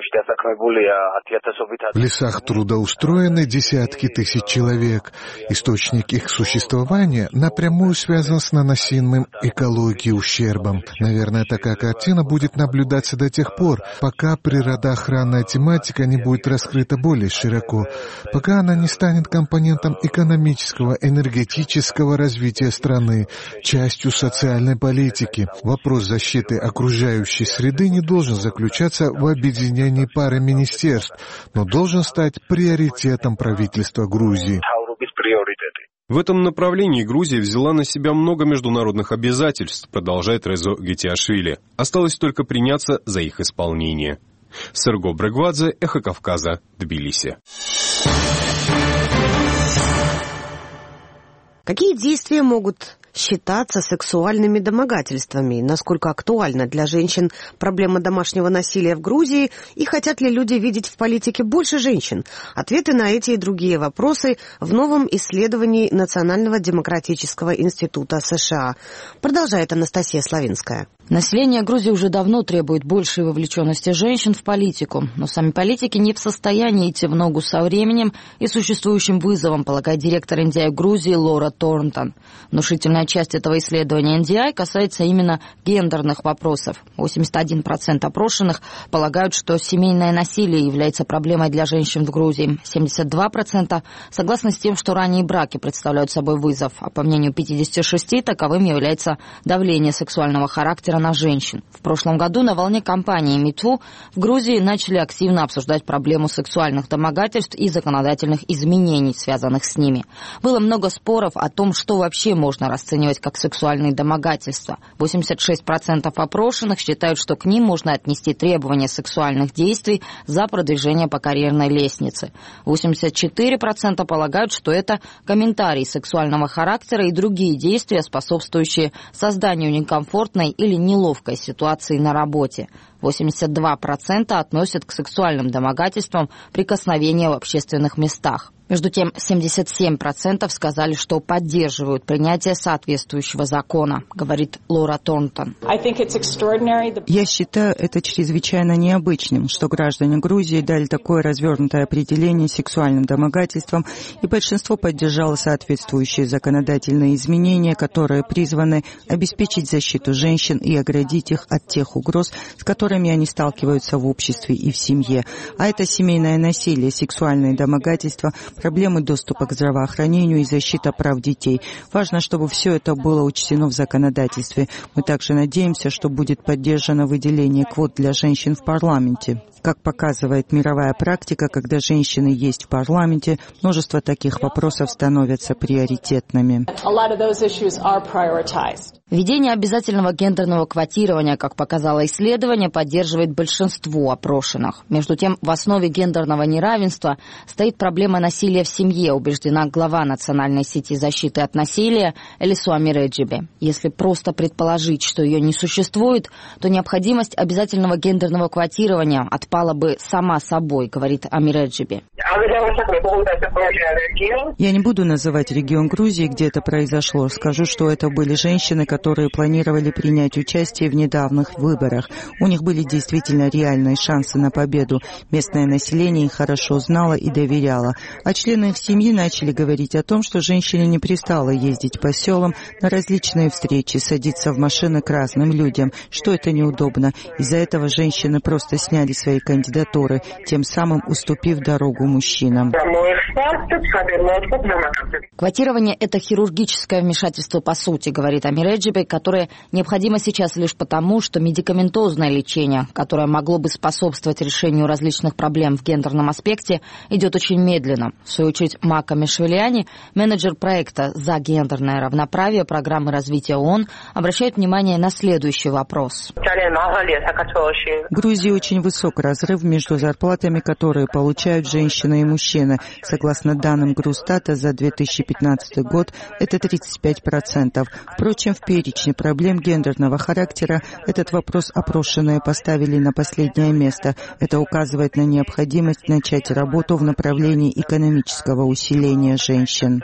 В лесах трудоустроены десятки тысяч человек. Источник их существования напрямую связан с наносимым экологии ущербом. Наверное, такая картина будет наблюдаться до тех пор, пока природоохранная тематика не будет раскрыта более широко, пока она не станет компонентом экономического, энергетического развития страны, частью социальной политики. Вопрос защиты окружающей среды не должен заключаться в объединении пары министерств, но должен стать приоритетом правительства Грузии. В этом направлении Грузия взяла на себя много международных обязательств, продолжает Резо Гетиашвили. Осталось только приняться за их исполнение. Серго Брегвадзе, Эхо Кавказа, Тбилиси. Какие действия могут считаться сексуальными домогательствами, насколько актуальна для женщин проблема домашнего насилия в Грузии и хотят ли люди видеть в политике больше женщин. Ответы на эти и другие вопросы в новом исследовании Национального демократического института США. Продолжает Анастасия Славинская. Население Грузии уже давно требует большей вовлеченности женщин в политику, но сами политики не в состоянии идти в ногу со временем и существующим вызовом, полагает директор NDI Грузии Лора Торнтон. Внушительная часть этого исследования NDI касается именно гендерных вопросов. 81% опрошенных полагают, что семейное насилие является проблемой для женщин в Грузии. 72% согласны с тем, что ранние браки представляют собой вызов, а по мнению 56% таковым является давление сексуального характера на женщин. В прошлом году на волне кампании MeToo в Грузии начали активно обсуждать проблему сексуальных домогательств и законодательных изменений, связанных с ними. Было много споров о том, что вообще можно расценивать как сексуальные домогательства. 86% опрошенных считают, что к ним можно отнести требования сексуальных действий за продвижение по карьерной лестнице. 84% полагают, что это комментарии сексуального характера и другие действия, способствующие созданию некомфортной или неловкой ситуации на работе. 82% относят к сексуальным домогательствам прикосновения в общественных местах. Между тем, 77% сказали, что поддерживают принятие соответствующего закона, говорит Лора Торнтон. Я считаю это чрезвычайно необычным, что граждане Грузии дали такое развернутое определение сексуальным домогательствам, и большинство поддержало соответствующие законодательные изменения, которые призваны обеспечить защиту женщин и оградить их от тех угроз, с которыми они сталкиваются в обществе и в семье. А это семейное насилие, сексуальные домогательства, проблемы доступа к здравоохранению и защита прав детей. Важно, чтобы все это было учтено в законодательстве. Мы также надеемся, что будет поддержано выделение квот для женщин в парламенте. Как показывает мировая практика, когда женщины есть в парламенте, множество таких вопросов становятся приоритетными. Введение обязательного гендерного квотирования, как показало исследование, поддерживает большинство опрошенных. Между тем, в основе гендерного неравенства стоит проблема насилия в семье, убеждена глава Национальной сети защиты от насилия Элису Амиреджибе. Если просто предположить, что ее не существует, то необходимость обязательного гендерного квотирования отпала бы сама собой, говорит Амиреджибе. Я не буду называть регион Грузии, где это произошло. Скажу, что это были женщины, которые планировали принять участие в недавних выборах. У них были действительно реальные шансы на победу. Местное население их хорошо знало и доверяло. А члены их семьи начали говорить о том, что женщине не пристало ездить по селам на различные встречи, садиться в машины к разным людям, что это неудобно. Из-за этого женщины просто сняли свои кандидатуры, тем самым уступив дорогу мужчинам. Квотирование – это хирургическое вмешательство по сути, говорит Амиреджибе, которое необходимо сейчас лишь потому, что медикаментозное лечение, которое могло бы способствовать решению различных проблем в гендерном аспекте, идет очень медленно. В свою очередь, Мака Мишвилиани, менеджер проекта «За гендерное равноправие» программы развития ООН, обращает внимание на следующий вопрос. В Грузии очень высок разрыв между зарплатами, которые получают женщины и мужчины. Согласно данным Грустата за 2015 год, это 35%. Впрочем, в перечне проблем гендерного характера этот вопрос опрошенные поставили на последнее место. Это указывает на необходимость начать работу в направлении экономического усиления женщин.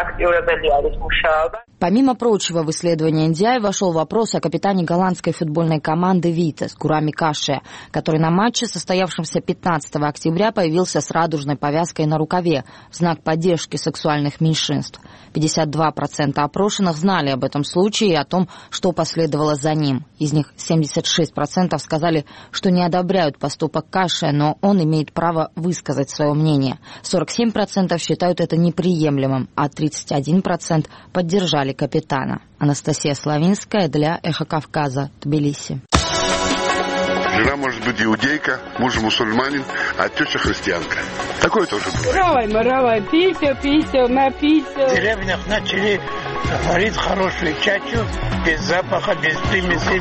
Помимо прочего, в исследование NDI вошел вопрос о капитане голландской футбольной команды «Витес» Гурами Каше, который на матче, состоявшемся 15 октября, появился с радужной повязкой на рукаве в знак поддержки сексуальных меньшинств. 52% опрошенных знали об этом случае и о том, что последовало за ним. Из них 76% сказали, что не одобряют поступок Каше, но он имеет право высказать свое мнение. 47% считают это неприемлемым, а 31% поддержали капитана. Анастасия Славинская для «Эхо Кавказа», Тбилиси. Жена может быть иудейка, муж мусульманин, а теща христианка. Такое тоже бывает. Равай, пися, напися. В деревнях начали варить хорошую чачу, без запаха, без примесей.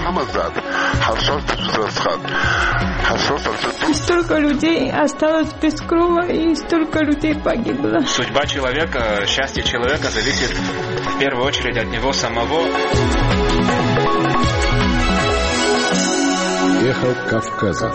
И столько людей осталось без крова, и столько людей погибло. Судьба человека, счастье человека зависит в первую очередь от него самого. Эхо Кавказа.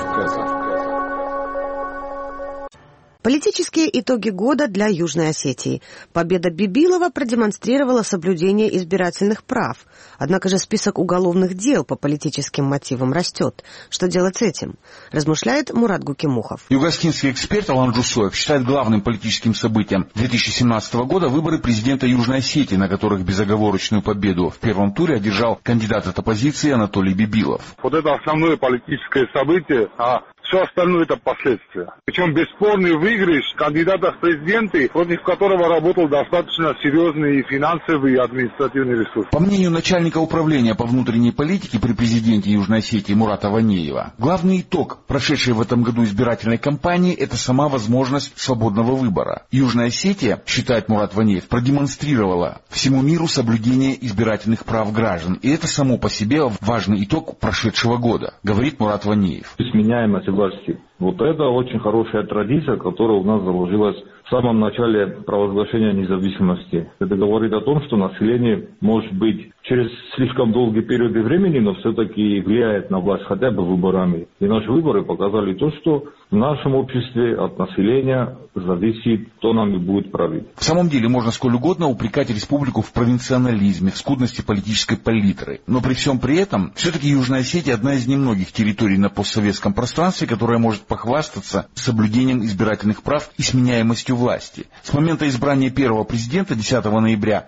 Политические итоги года для Южной Осетии. Победа Бибилова продемонстрировала соблюдение избирательных прав. Однако же список уголовных дел по политическим мотивам растет. Что делать с этим? Размышляет Мурат Гукимухов. Югославский эксперт Алан Джусоев считает главным политическим событием 2017 года выборы президента Южной Осетии, на которых безоговорочную победу в первом туре одержал кандидат от оппозиции Анатолий Бибилов. Вот это основное политическое событие, а все остальное это последствия. Причем бесспорный выигрыш кандидата в президенты, против которого работал достаточно серьезный финансовый и административный ресурс. По мнению начальника управления по внутренней политике при президенте Южной Осетии Мурата Ванеева, главный итог прошедшей в этом году избирательной кампании – это сама возможность свободного выбора. Южная Осетия, считает Мурат Ванеев, продемонстрировала всему миру соблюдение избирательных прав граждан. И это само по себе важный итог прошедшего года, говорит Мурат Ванеев. Сменяемость власти. Вот это очень хорошая традиция, которая у нас заложилась в самом начале провозглашения независимости. Это говорит о том, что население, может быть, через слишком долгие периоды времени, но все-таки влияет на власть хотя бы выборами. И наши выборы показали то, что в нашем обществе от населения зависит, кто нами будет править. В самом деле можно сколь угодно упрекать республику в провинционализме, в скудности политической палитры. Но при всем при этом, все-таки Южная Осетия одна из немногих территорий на постсоветском пространстве, которая может похвастаться соблюдением избирательных прав и сменяемостью власти. С момента избрания первого президента 10 ноября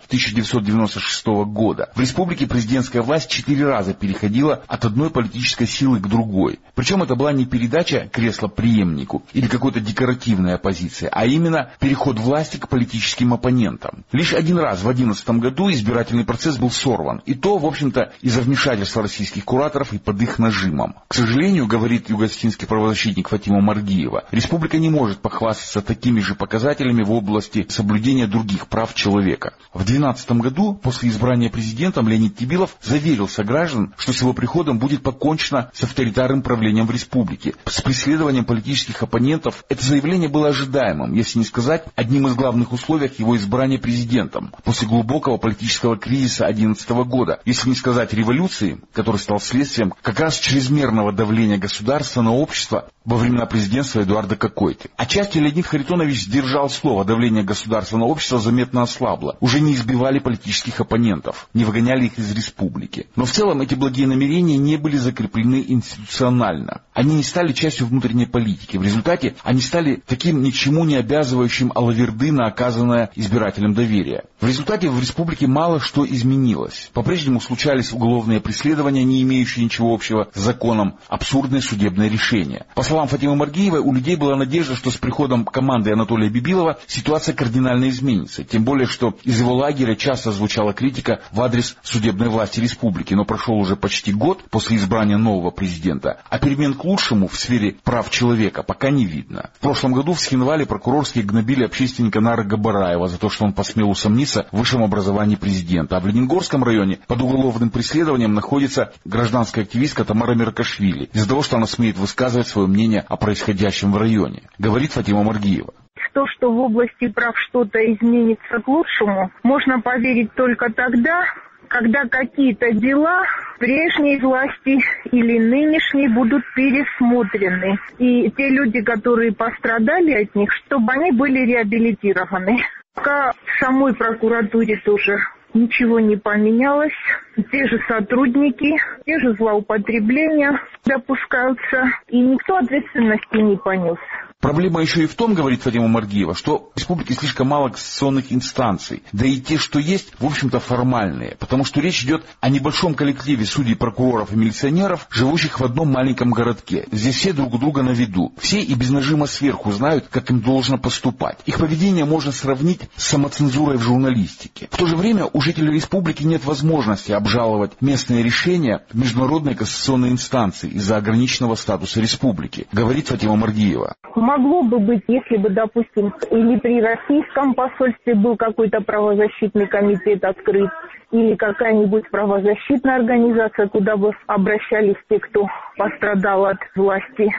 1996 года в республике президентская власть 4 раза переходила от одной политической силы к другой. Причем это была не передача кресла преемнику или какой-то декоративной оппозиции, а именно переход власти к политическим оппонентам. Лишь один раз в 2011 году избирательный процесс был сорван. И то, в общем-то, из-за вмешательства российских кураторов и под их нажимом. К сожалению, говорит югославский правозащитник Фатима Маргиева, республика не может похвастаться такими же показателями в области соблюдения других прав человека. В 2012 году, после избрания президентом, Леонид Тибилов заверил сограждан, что с его приходом будет покончено с авторитарным правлением в республике, с преследованием политических оппонентов. Это заявление было ожидаемым, если не сказать одним из главных условий его избрания президентом после глубокого политического кризиса 2011 года, если не сказать революции, который стал следствием как раз чрезмерного давления государства на общество во времена президентства Эдуарда Кокойты. Отчасти Леонид Харитонович сдержал слово, давление государства на общество заметно ослабло. Уже не избивали политических оппонентов, не выгоняли их из республики. Но в целом эти благие намерения не были закреплены институционально. Они не стали частью внутренней политики. В результате они стали таким ни к чему не обязывающим алаверды на оказанное избирателям доверие. В результате в республике мало что изменилось. По-прежнему случались уголовные преследования, не имеющие ничего общего с законом, абсурдные судебные решения. По словам Фатимы Маргиевой, у людей была надежда, что с приходом команды Анатолия Бибилова ситуация кардинально изменится. Тем более, что из его лагеря часто звучала критика в адрес судебной власти республики. Но прошел уже почти год после избрания нового президента, а перемен к лучшему в сфере прав человека пока не видно. В прошлом году в Схинвале прокурорские гнобили общественника Нара Габараева за то, что он посмел усомниться в высшем образовании президента. А в Ленингорском районе под уголовным преследованием находится гражданская активистка Тамара Меркашвили из-за того, что она смеет высказывать свое мнение о происходящем в районе, говорит Фатима Маргиева. То, что в области прав что-то изменится к лучшему, можно поверить только тогда, когда какие-то дела прежней власти или нынешней будут пересмотрены. И те люди, которые пострадали от них, чтобы они были реабилитированы. Пока в самой прокуратуре тоже ничего не поменялось. Те же сотрудники, те же злоупотребления допускаются, и никто ответственности не понес. Проблема еще и в том, говорит Фатима Маргиева, что в республике слишком мало кассационных инстанций. Да и те, что есть, в общем-то формальные. Потому что речь идет о небольшом коллективе судей, прокуроров и милиционеров, живущих в одном маленьком городке. Здесь все друг у друга на виду. Все и без нажима сверху знают, как им должно поступать. Их поведение можно сравнить с самоцензурой в журналистике. В то же время у жителей республики нет возможности обжаловать местные решения в международной кассационной инстанции из-за ограниченного статуса республики, говорит Фатима Маргиева. Могло бы быть, если бы, допустим, или при российском посольстве был какой-то правозащитный комитет открыт, или какая-нибудь правозащитная организация, куда бы обращались те, кто пострадал от власти.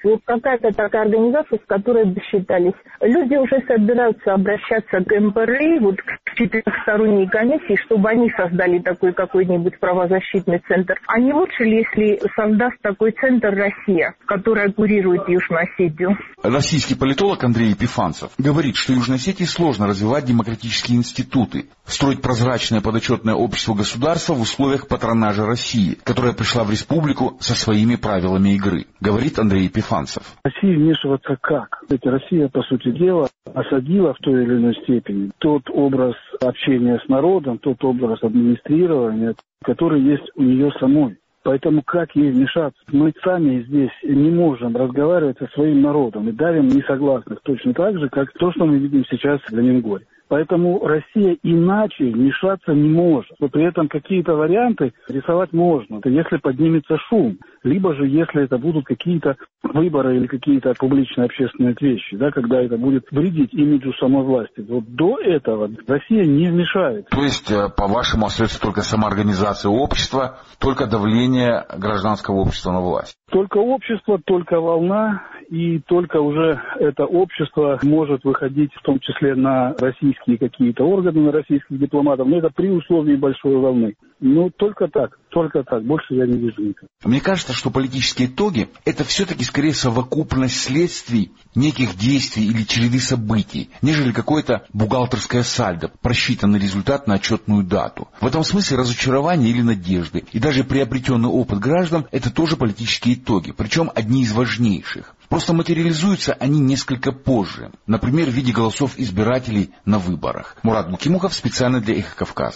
Вот какая-то такая организация, с которой бы считались. Люди уже собираются обращаться к МПРИ, вот к четырехсторонней комиссии, чтобы они создали такой какой-нибудь правозащитный центр. А не лучше ли, если создаст такой центр Россия, которая курирует Южную Осетию? Российский политолог Андрей Епифанцев говорит, что в Южной Осетии сложно развивать демократические институты, строить прозрачное подотчетное общество государства в условиях патронажа России, которая пришла в республику со своими правилами игры, говорит Андрей Епифанцев. Россия вмешиваться как? Ведь Россия, по сути дела, осадила в той или иной степени тот образ общения с народом, тот образ администрирования, который есть у нее самой. Поэтому как ей вмешаться? Мы сами здесь не можем разговаривать со своим народом и давим несогласных точно так же, как то, что мы видим сейчас в Ленинграде. Поэтому Россия иначе вмешаться не может. Но при этом какие-то варианты рисовать можно, если поднимется шум. Либо же, если это будут какие-то выборы или какие-то публичные общественные вещи, да, когда это будет вредить имиджу самой власти. Вот до этого Россия не вмешается. То есть, по-вашему, остается только самоорганизация общества, только давление гражданского общества на власть? Только общество, только волна, и только уже это общество может выходить в том числе на российские какие-то органы, на российских дипломатов, но это при условии большой волны. Ну, только так, больше я не вижу никак. Мне кажется, что политические итоги – это все-таки скорее совокупность следствий, неких действий или череды событий, нежели какое-то бухгалтерское сальдо, просчитанный результат на отчетную дату. В этом смысле разочарование или надежды, и даже приобретенный опыт граждан – это тоже политические итоги, причем одни из важнейших. Просто материализуются они несколько позже, например, в виде голосов избирателей на выборах. Мурат Букимухов специально для «Эхо Кавказа».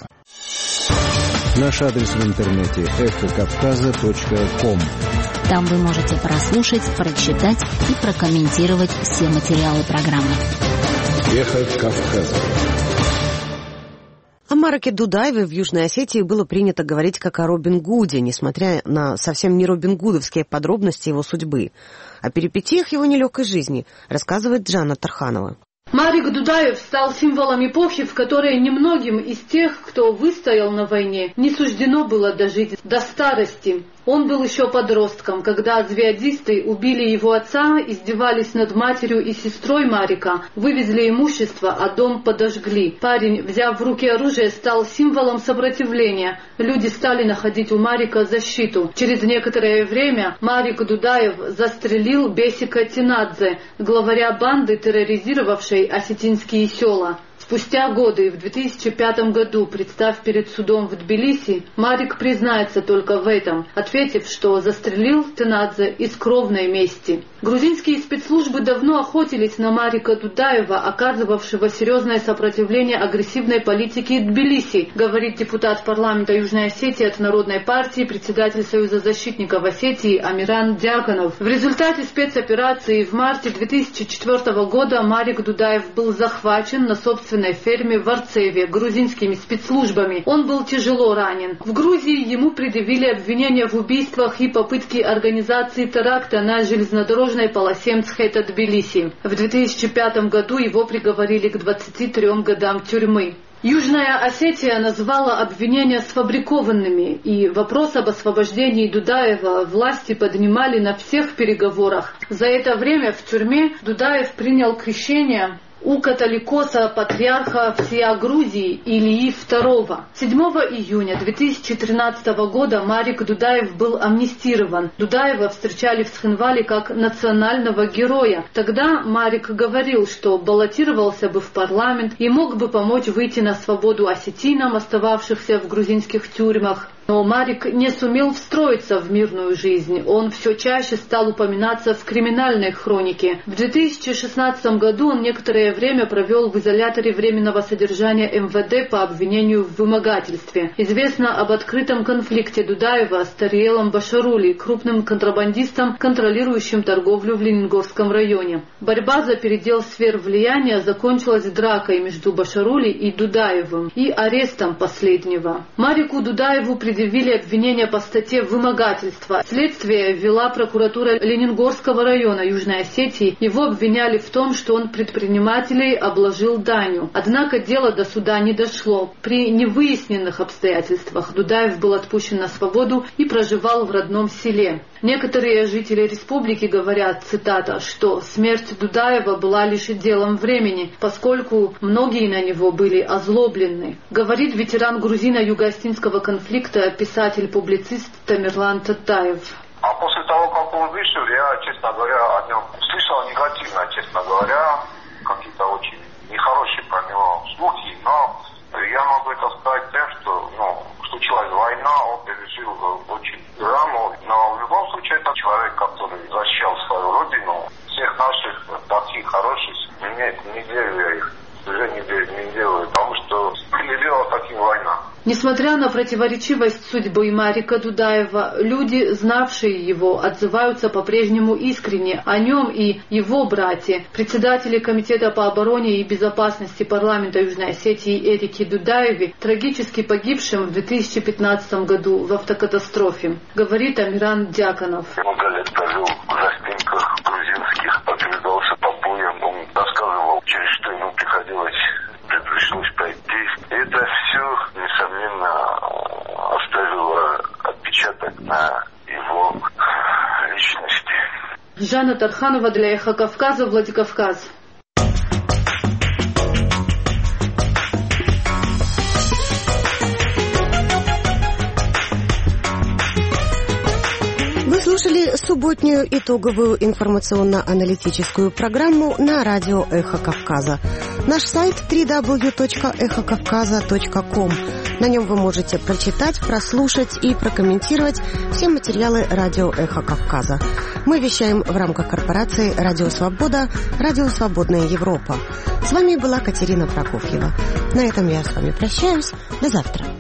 Наш адрес в интернете эхокавказа.ком. Там вы можете прослушать, прочитать и прокомментировать все материалы программы. Эхо Кавказа. О Мараке Дудаеве в Южной Осетии было принято говорить как о Робин Гуде, несмотря на совсем не Робин Гудовские подробности его судьбы. О перипетиях его нелегкой жизни рассказывает Джанна Тарханова. Марик Дудаев стал символом эпохи, в которой немногим из тех, кто выстоял на войне, не суждено было дожить до старости. Он был еще подростком, когда звездисты убили его отца, издевались над матерью и сестрой Марика, вывезли имущество, а дом подожгли. Парень, взяв в руки оружие, стал символом сопротивления. Люди стали находить у Марика защиту. Через некоторое время Марик Дудаев застрелил Бесика Тинадзе, главаря банды, терроризировавшей осетинские села. Спустя годы, в 2005 году, представ перед судом в Тбилиси, Марик признается только в этом, ответив, что застрелил Тинадзе из кровной мести. Грузинские спецслужбы давно охотились на Марика Дудаева, оказывавшего серьезное сопротивление агрессивной политике Тбилиси, говорит депутат парламента Южной Осетии от Народной партии, председатель Союза защитников Осетии Амиран Дьяконов. В результате спецоперации в марте 2004 года Марик Дудаев был захвачен на собственной ферме в Арцеве грузинскими спецслужбами. Он был тяжело ранен. В Грузии ему предъявили обвинения в убийствах и попытке организации теракта на железнодорожной полосе Мцхета-Тбилиси. В 2005 году его приговорили к 23 годам тюрьмы. Южная Осетия назвала обвинения сфабрикованными, и вопрос об освобождении Дудаева власти поднимали на всех переговорах. За это время в тюрьме Дудаев принял крещение у католикоса патриарха всея Грузии Ильи II. 7 июня 2013 года Марик Дудаев был амнистирован. Дудаева встречали в Схинвале как национального героя. Тогда Марик говорил, что баллотировался бы в парламент и мог бы помочь выйти на свободу осетинам, остававшихся в грузинских тюрьмах. Но Марик не сумел встроиться в мирную жизнь. Он все чаще стал упоминаться в криминальной хронике. В 2016 году он некоторое время провел в изоляторе временного содержания МВД по обвинению в вымогательстве. Известно об открытом конфликте Дудаева с Тариелом Башарули, крупным контрабандистом, контролирующим торговлю в Ленингорском районе. Борьба за передел сфер влияния закончилась дракой между Башарули и Дудаевым и арестом последнего. Марику Дудаеву предъявили обвинения по статье «Вымогательство». Следствие вела прокуратура Ленингорского района Южной Осетии. Его обвиняли в том, что он предпринимателей обложил данью. Однако дело до суда не дошло. При невыясненных обстоятельствах Дудаев был отпущен на свободу и проживал в родном селе. Некоторые жители республики говорят, цитата, что смерть Дудаева была лишь делом времени, поскольку многие на него были озлоблены. Говорит ветеран грузино-юго-остинского конфликта, писатель-публицист Тамерлан Татаев. А после того, как он вышел, я, честно говоря, о нем слышал негативно, честно говоря, какие-то очень нехорошие про него слухи, но я могу это сказать тем, что, случилась война, он пережил очень драму, но в любом случае это человек, который защищал свою родину, всех наших таких хороших, не делаю я их, уже не делаю, потому что не делала таким война. Несмотря на противоречивость судьбы Марика Дудаева, люди, знавшие его, отзываются по-прежнему искренне о нем и его брате, председателе Комитета по обороне и безопасности парламента Южной Осетии Эрике Дудаеве, трагически погибшим в 2015 году в автокатастрофе, говорит Амиран Дьяконов. Много лет прожил в застенках грузинских, подвергался побоям, он рассказывал, через что ему пришлось пройти. Это все, несомненно, оставило отпечаток на его личности. Жанна Тарханова для Эхо Кавказа, Владикавказ. Вы слушали субботнюю итоговую информационно-аналитическую программу на радио «Эхо Кавказа». Наш сайт www.эхокавказа.ком. На нем вы можете прочитать, прослушать и прокомментировать все материалы радио «Эхо Кавказа». Мы вещаем в рамках корпорации «Радио Свобода», «Радио Свободная Европа». С вами была Катерина Прокофьева. На этом я с вами прощаюсь. До завтра.